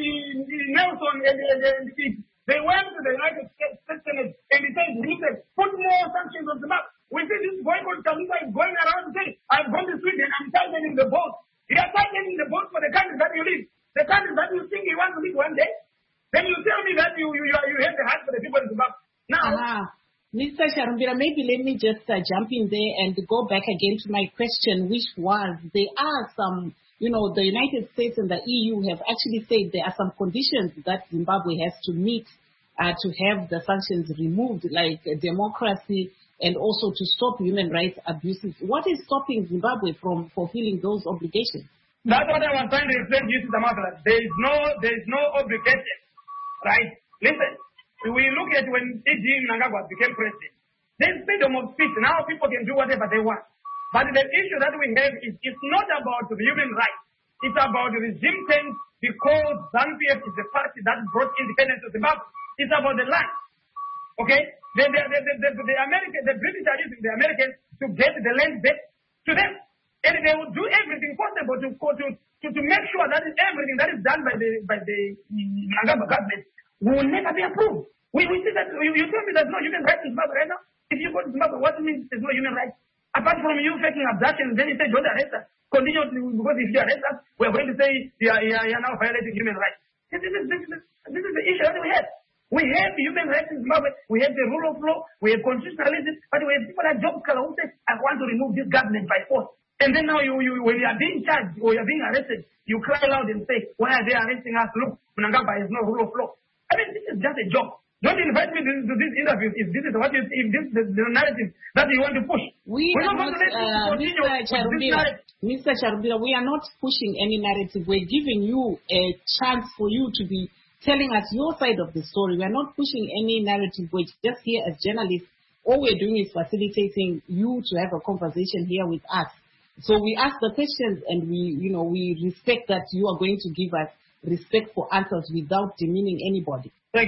Nelson and, and, and, and they went to the United States Senate and they said, Britain, put more sanctions on Zimbabwe. We see this boy called Kamisa is going around saying, I'm going to Sweden, I'm tightening the boat. He is tightening the boat for the country that you live. The country that you think you want to live one day. Then you tell me that you you, you, you have the heart for the people in Zimbabwe. Now, uh-huh. Mister Charumbira, maybe let me just uh, jump in there and go back again to my question, which was, there are some, you know, the United States and the E U have actually said there are some conditions that Zimbabwe has to meet uh, to have the sanctions removed, like uh, democracy and also to stop human rights abuses. What is stopping Zimbabwe from fulfilling those obligations? That's what I was trying to explain to you, Sister Margaret. There is no, there is no obligation, right? Listen. We look at when E G Mnangagwa became president. There's freedom of speech. Now people can do whatever they want. But the issue that we have is it's not about the human rights. It's about the regime change because ZANU-P F is the party that brought independence to Zimbabwe. It's about the land. Okay? The, the, the, the, the, the, American, the British are using the Americans to get the land back to them. And they will do everything possible to, to, to, to make sure that everything that is done by the, by the Mnangagwa government will never be approved. We, we see that, you, you tell me there's no human rights in Zimbabwe right now? If you go to Zimbabwe, what do you mean there's no human rights? Apart from you faking abductions, then you say don't arrest us. Continuously, because if you arrest us, we are going to say you are, you are, you are now violating human rights. This is, this, is, this is the issue that we have. We have human rights in Zimbabwe, we have the rule of law, we have constitutionalism, but we have people like Job Kala who say, I want to remove this government by force. And then now you, you, when you are being charged or you are being arrested, you cry loud and say, why are they arresting us? Look, Mnangagwa is no rule of law. I mean, this is just a joke. Don't invite me to, to this interview if this is what you, if this is the, the narrative that you want to push. We We're are not, uh, Mister Charumbira, Mister Charumbira, we are not pushing any narrative. We're giving you a chance for you to be telling us your side of the story. We are not pushing any narrative. We're just here as journalists. All we're doing is facilitating you to have a conversation here with us. So we ask the questions and we, you know, we respect that you are going to give us respectful answers without demeaning anybody. Thank you.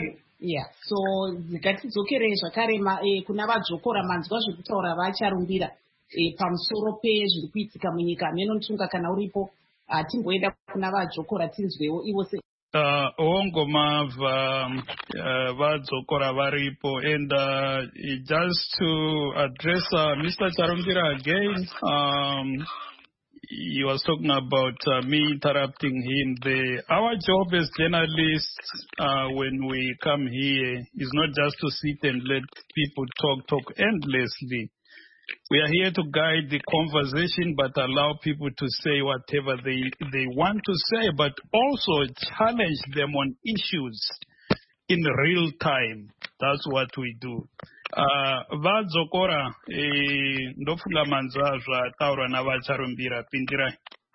Yeah, so ngatidzokerei zvakare kuna vadzokora manzwa zvekutaura vacharumbira pamusoro pezviri kuitika munyika menotunga kana uripo timboenda kuna vadzokora tinzwewo ivo se ongomava vadzokora varipo. And uh, just to address uh, Mister Charumbira again, um, he was talking about uh, me interrupting him. The, our job as journalists, uh, when we come here, is not just to sit and let people talk, talk endlessly. We are here to guide the conversation, but allow people to say whatever they, they want to say, but also challenge them on issues in real time. That's what we do. Vadzokora ndofula manzwa zvataurwa navacharumbira pindirai.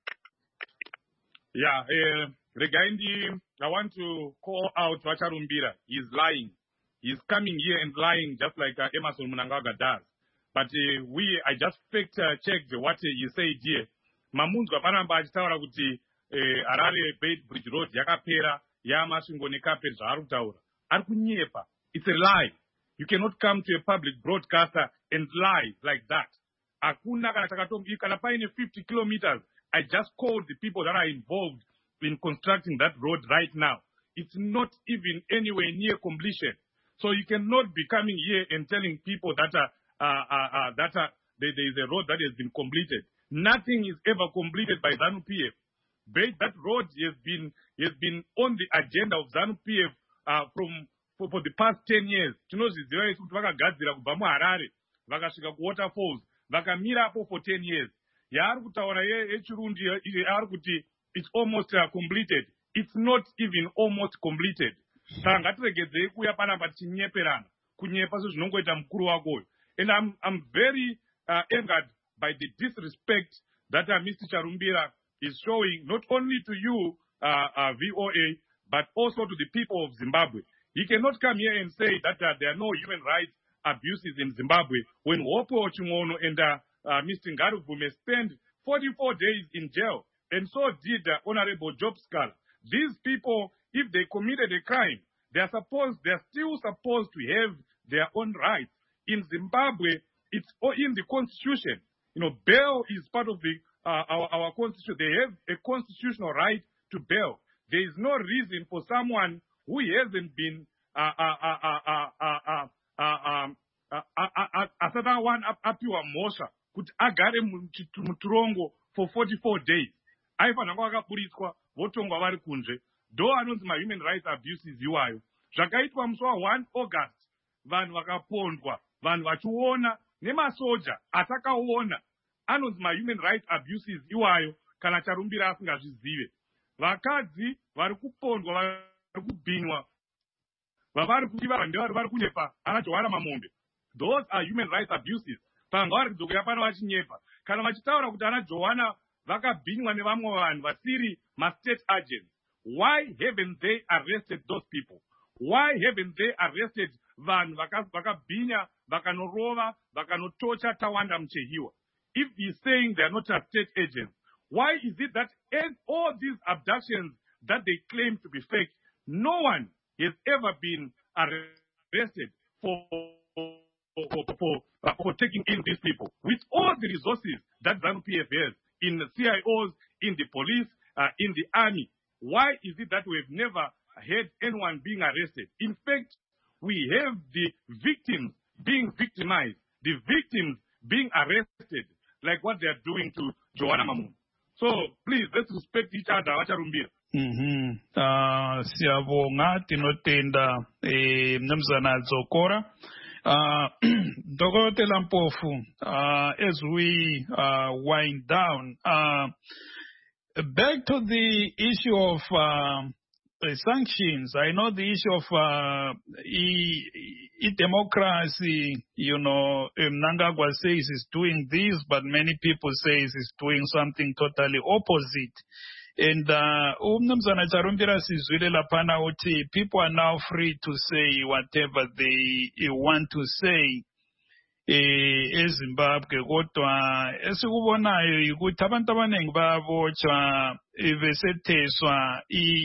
Yeah, uh, regarding, I want to call out Vacharumbira. He's lying. He's coming here and lying just like uh, Emerson Mnangagwa does. But uh, we, I just fact uh, checked what uh, he said here. Mamunzwa panamba achitaura kuti Harare Beit Bridge Road yakapera yamasvingo nekape zvaari kutaura. Ari kunyepa. It's a lie. You cannot come to a public broadcaster and lie like that. Akuna kana takatombi kana paine fifty kilometers. I just called the people that are involved in constructing that road right now. It's not even anywhere near completion. So you cannot be coming here and telling people that uh, uh, uh, uh, that uh, there, there is a road that has been completed. Nothing is ever completed by ZANU P F. That road has been has been on the agenda of ZANU P F uh, from for, for the past ten years. Tinozviziva kuti vakagadzira kubva muHarare vakasvika kuwaterfalls vakamirapo for ten years. Yaari kutaura yechirundi yaari kuti it's almost uh, completed. It's not even almost completed. Saka ngatiregedzei kuuya panapa tichinyeperana kunyepa sezvinongoita mukuru wakoyo. And I'm I'm very uh, angered by the disrespect that uh, Mister Charumbira is showing not only to you, uh, uh, V O A, but also to the people of Zimbabwe. He cannot come here and say that uh, there are no human rights abuses in Zimbabwe when Wopo Ochimono and uh, uh, Mister Ngaruvume spent forty-four days in jail, and so did uh, Honorable Job Skull. These people, if they committed a crime, they are supposed, they are still supposed to have their own rights. In Zimbabwe, it's in the constitution. You know, bail is part of the uh, our our constitution. They have a constitutional right to bail. There is no reason for someone who hasn't been uh uh uh uh uh uh uh um a certain one apiwa mosha kuti agare muturongo for forty-four days. Aifanira vakapuritswa votongwa vari kunze. Do anonzi ma human rights abuses iwayo. Zvakaitwa musi wa one August vanhu vakapondwa, vanhu vachiona nemasoja atakaona anonzi ma human rights abuses iwayo kana Charumbira asingazvizive. Vakadzi vari kupondwa, vari kubhinwa, vavari kuiva ndevari vari kunyepa ana Johanna Mamombe. Those are human rights abuses. Panga vari kudzokera pano vachinyepa. Kana vachitaura kuti ana Johanna vakabhinwa nevamwe vanhu vasiri ma-state agents. Why haven't they arrested those people? Why haven't they arrested vanhu vakabhinya, vakanorova, vakanotocha Tawanda Muchehiwa? If he's saying they are not a state agents, why is it that all these abductions that they claim to be fake, no one has ever been arrested for for, for, uh, for taking in these people? With all the resources that ZANU P F has in the C I Os, in the police, uh, in the army, why is it that we've never had anyone being arrested? In fact, we have the victims being victimized, the victims being arrested, like what they are doing to Johanna Mamombe. So please, let's respect each other, Vacharumbira. Mhm. Uh, siyabonga tinotenda eh Mnumzana Dzokora. Uh, Dokotela Mpofu, uh, as we uh, wind down, uh, back to the issue of uh, sanctions. I know the issue of uh, e, e democracy, you know, Mnangagwa says is doing this, but many people say is doing something totally opposite. And Umnumzana Charumbira sizwile lapana uti people are now free to say whatever they want to say. eZimbabwe kodwa esikubonayo ukuthi abantu abaningi bayabotsha besetheswa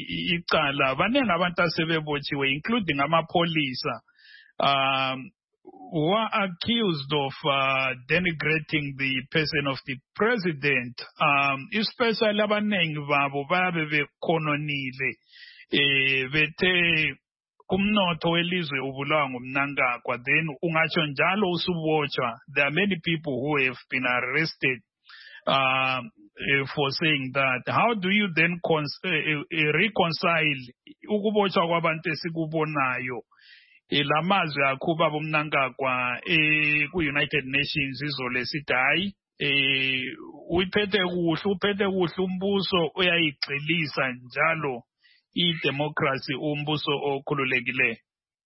icala baningi abantu asebebotshiwe including amapholisa um who are accused of uh, denigrating the person of the president, um, especially abanengi babo babe bekhononile eh bethe umnotho welizwe ubulawa ngumnankagwa, then ungatsho njalo usubotshwa. There are many people who have been arrested uh, uh, for saying that. How do you then cons- uh, uh, reconcile ukubotshwa kwabantu esikubonayo lamazwe akhuba bomnankagwa eh ku-United Nations izole sithi hayi eh uyiphethe kuhle uphethe kuhle umbuso uyayigxilisa njalo i-democracy umbuso okhululekile?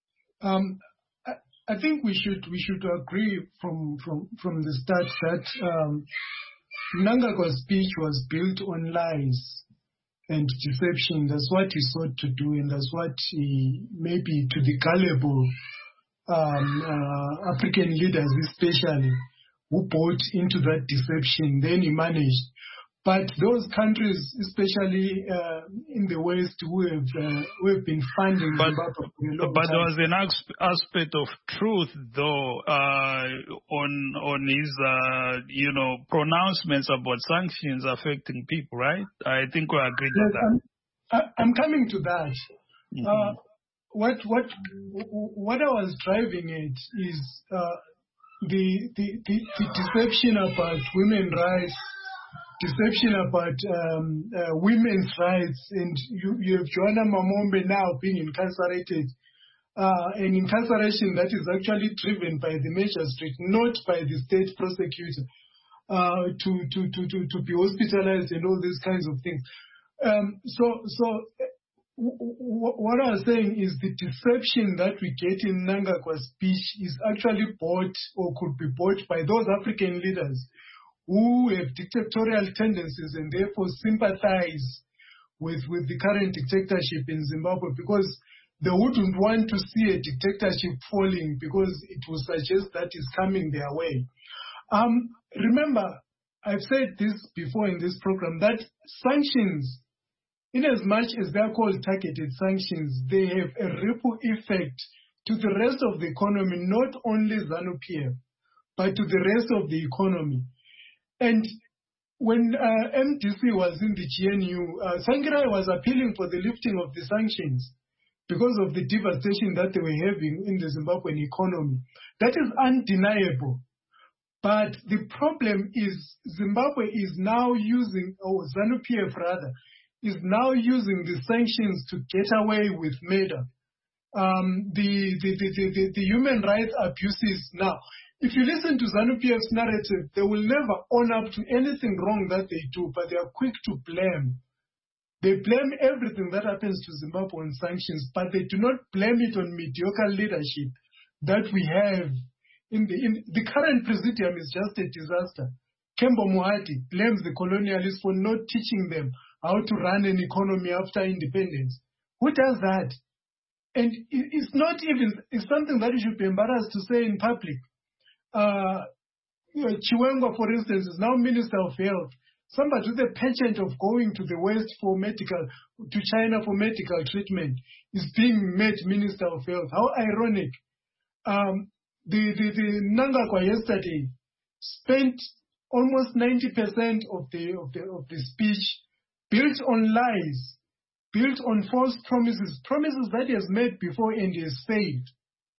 Um, I, I think we should we should agree from from from the start that um, Mnangagwa's speech was built on lies and deception. That's what he sought to do, and that's what he, maybe to the gullible um, uh, African leaders especially, who bought into that deception, then he managed. But those countries, especially uh, in the West, who have, uh, who have been funding but, Zimbabwe for a long but time. there was an aspect of truth, though, uh, on on his, uh, you know, pronouncements about sanctions affecting people, right? I think we agreed yes, on that. I'm, I'm coming to that. Mm-hmm. Uh, what what what I was driving at is uh, the, the the the deception about women's rights. Deception about um, uh, women's rights, and you, you have Joanna Mamombe now being incarcerated, uh, an incarceration that is actually driven by the magistrate, not by the state prosecutor, uh, to, to, to, to, to be hospitalized and all these kinds of things. Um, so, so w- w- what I was saying is the deception that we get in Mnangagwa's speech is actually bought or could be bought by those African leaders who have dictatorial tendencies and therefore sympathize with, with the current dictatorship in Zimbabwe, because they wouldn't want to see a dictatorship falling because it would suggest that it's coming their way. Um, remember, I've said this before in this program, that sanctions, in as much as they're called targeted sanctions, they have a ripple effect to the rest of the economy, not only ZANU-P F, but to the rest of the economy. And when uh, M D C was in the G N U, uh, Tsvangirai was appealing for the lifting of the sanctions because of the devastation that they were having in the Zimbabwean economy. That is undeniable. But the problem is Zimbabwe is now using, or ZANU-P F rather, is now using the sanctions to get away with murder. Um, the, the, the, the, the human rights abuses now. If you listen to ZANU-P F's narrative, they will never own up to anything wrong that they do, but they are quick to blame. They blame everything that happens to Zimbabwe on sanctions, but they do not blame it on mediocre leadership that we have. In the, in, the current presidium is just a disaster. Kembo Mohati blames the colonialists for not teaching them how to run an economy after independence. Who does that? And it, it's not even, it's something that you should be embarrassed to say in public. Uh, you know, Chiwenga, for instance, is now Minister of Health. Somebody with a penchant of going to the West for medical, to China for medical treatment, is being made Minister of Health. How ironic. Um, the, the, the Mnangagwa yesterday spent almost ninety percent of the, of the, of the speech built on lies, built on false promises, promises that he has made before and he has failed.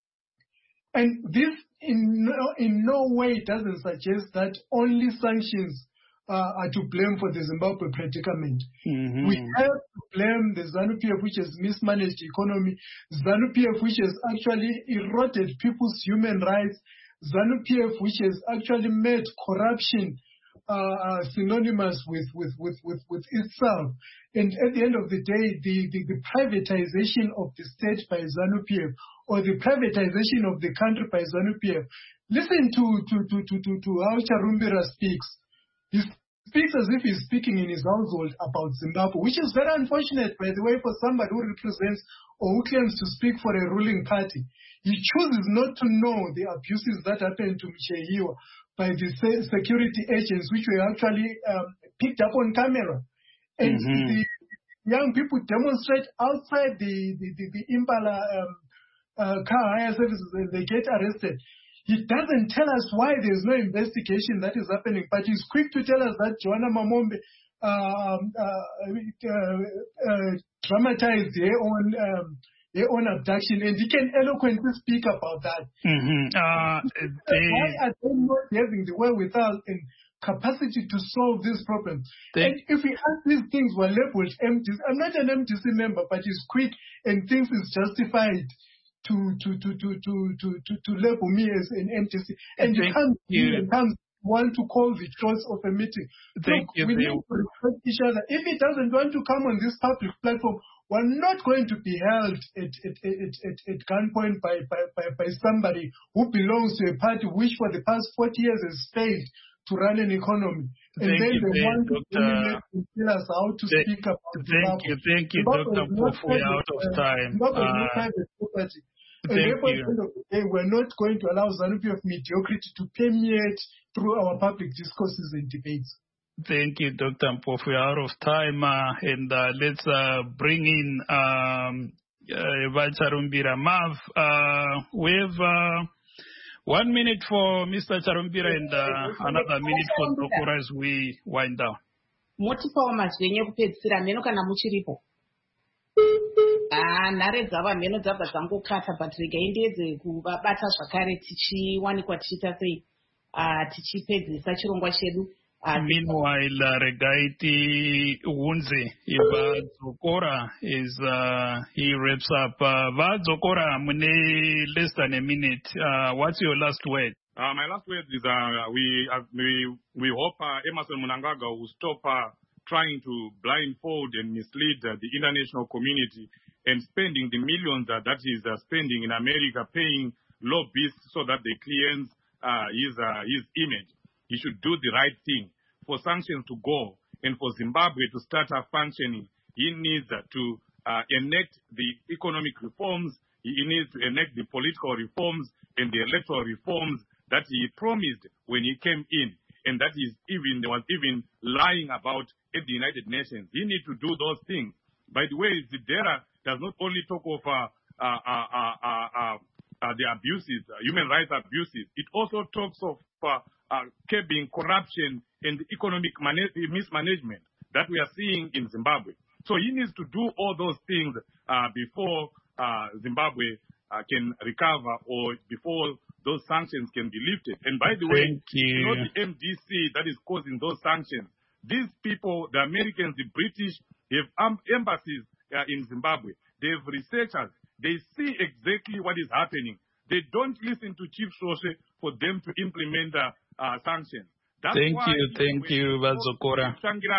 And this in no, in no way doesn't suggest that only sanctions uh, are to blame for the Zimbabwe predicament. Mm-hmm. We have to blame the ZANU-P F, which has mismanaged the economy, ZANU-P F, which has actually eroded people's human rights, ZANU-P F, which has actually made corruption uh, synonymous with, with, with, with, with itself. And at the end of the day, the, the, the privatization of the state by ZANU-P F, or the privatization of the country by ZANU-P F. Listen to, to, to, to, to, to how Charumbira speaks. He speaks as if he's speaking in his household about Zimbabwe, which is very unfortunate, by the way, for somebody who represents or who claims to speak for a ruling party. He chooses not to know the abuses that happened to Mchehiwa by the security agents, which were actually um, picked up on camera. And Mm-hmm. the young people demonstrate outside the, the, the, the Impala um, uh, car hire services and they get arrested. He doesn't tell us why there's no investigation that is happening, but he's quick to tell us that Joanna Mamombe um, uh, uh, uh, dramatized her own, um, her own abduction, and he can eloquently speak about that. Mm-hmm. Uh, they, why are they not having the wherewithal and capacity to solve this problem? They, and if we ask these things were labeled M D C, I'm not an M D C member, but he's quick and thinks it's justified to to to to to to to, to label me as an M D C, and you can't you can't want to call the choice of a meeting. Thank Look, you. We need to respect each other. If he doesn't want to come on this public platform, we're not going to be held at at at at, at gunpoint by, by by by somebody who belongs to a party which for the past forty years has failed to run an economy. And thank then you, they want to dominate and tell us how to th- speak about Thank Zimbabwe. you, thank you, Zimbabwe Doctor Mpofu. We're out of time. Zimbabwe is Uh, not private property. And thank therefore, you. at the end of the day, we're not going to allow Zanupi of mediocrity to permeate through our public discourses and debates. Thank you, Doctor Mpofu. We're out of time, uh, and uh, let's uh, bring in um, uh, Vacharumbira. Mav, uh, we have uh, one minute for Mister Charumbira and uh, another minute for Dokura as we wind down. Motipawo mazwi enyu ekupedzisira mheno kana muchiripo. Ah, nhare dzava mheno dzabva dzangokata, but regai ndiedze kuvabata zvakare tichiwanikwa tichiita sei ah, tichipedzisa chirongwa chedu. Ah, Meanwhile, uh, Regaiti Wunze Vadzokora is uh, he wraps up. Uh, Vadzokora, mune less than a minute. Uh, what's your last word? Uh, my last word is uh, we, uh, we we hope uh, Emmerson Mnangagwa will stop uh, trying to blindfold and mislead uh, the international community and spending the millions uh, that he's uh, spending in America, paying lobbyists so that they cleanse uh, his uh, his image. He should do the right thing. For sanctions to go and for Zimbabwe to start uh, functioning, he needs uh, to uh, enact the economic reforms. He needs to enact the political reforms and the electoral reforms that he promised when he came in, and that is even there was even lying about at the United Nations. He needs to do those things. By the way, Zidera does not only talk of uh, uh, uh, uh, uh, uh, uh, the abuses, uh, human rights abuses. It also talks of uh, uh, curbing corruption and the economic man- mismanagement that we are seeing in Zimbabwe. So he needs to do all those things uh, before uh, Zimbabwe uh, can recover or before those sanctions can be lifted. And by the way, you. not the M D C that is causing those sanctions. These people, the Americans, the British, have um, embassies uh, in Zimbabwe. They have researchers. They see exactly what is happening. They don't listen to Chief Soshe for them to implement uh, uh, sanctions. That's thank why you, thank you, Vadzokora.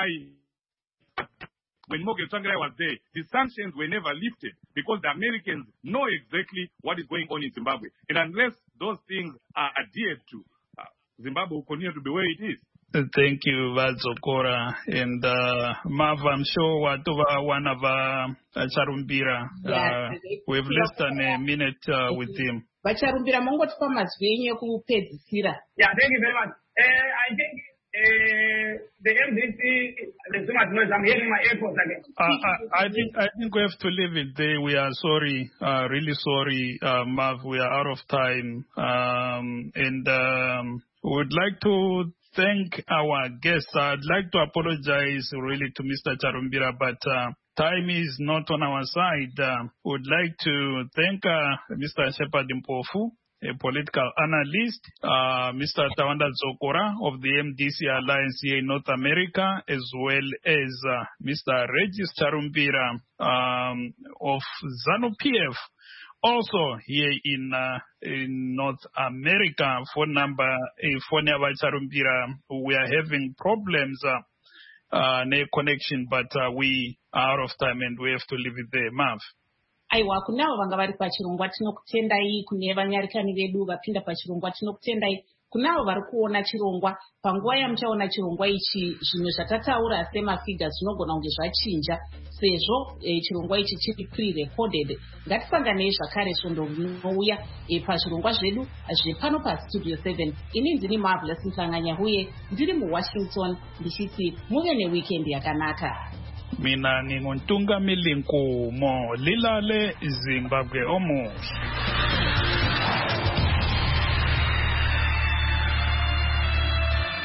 When Morgan Tsvangirai was there, the sanctions were never lifted because the Americans know exactly what is going on in Zimbabwe. And unless those things are adhered to, uh, Zimbabwe will continue to be where it is. Thank you, Vadzokora. And uh, Mav, I'm sure Watuva, one of uh, Charumbira, uh, we have less than a minute uh, with him. Vacharumbira, mongotipa mazwi enyu ekupedzisira. Yeah, thank you very much. Uh, I think uh, the M D C, there's so much noise. I'm hearing my echoes again. Uh, I, I think I think we have to leave it there. We are sorry, uh, really sorry, uh, Mav. We are out of time, um, and um, we would like to thank our guests. I'd like to apologize really to Mister Charumbira, but uh, time is not on our side. Uh, would like to thank uh, Mister Shepard Mpofu, a political analyst, uh, Mister Tawanda Zokora of the M D C Alliance here in North America, as well as uh, Mister Regis Charumbira um, of ZANU-P F. Also here in uh, in North America, phone number uh, phone number Charumbira. We are having problems uh, uh, no connection, but uh, we are out of time and we have to leave it there. Mav. Aiwa, kunavo vanga vari pachirongwa tinokutendai, kune vanyarikani vedu vapinda pachirongwa tinokutendai, kunavo vari kuona chirongwa. Panguva yamuchaona chirongwa ichi, zvinhu zvatataura semafigures zvinogona kunge zvachinja sezvo e, chirongwa ichi chiri pre-recorded. Ngatisanganei zvakare svondo rinouya e, pazvirongwa zvedu zvepano pastudio seven. Ini ndini Marvelous Mhlanganya huye ndiri muWashington ndichiti muve neweekend yakanaka. Mina nginguntungamili Nkumo, lilale Zimbabwe omuhle.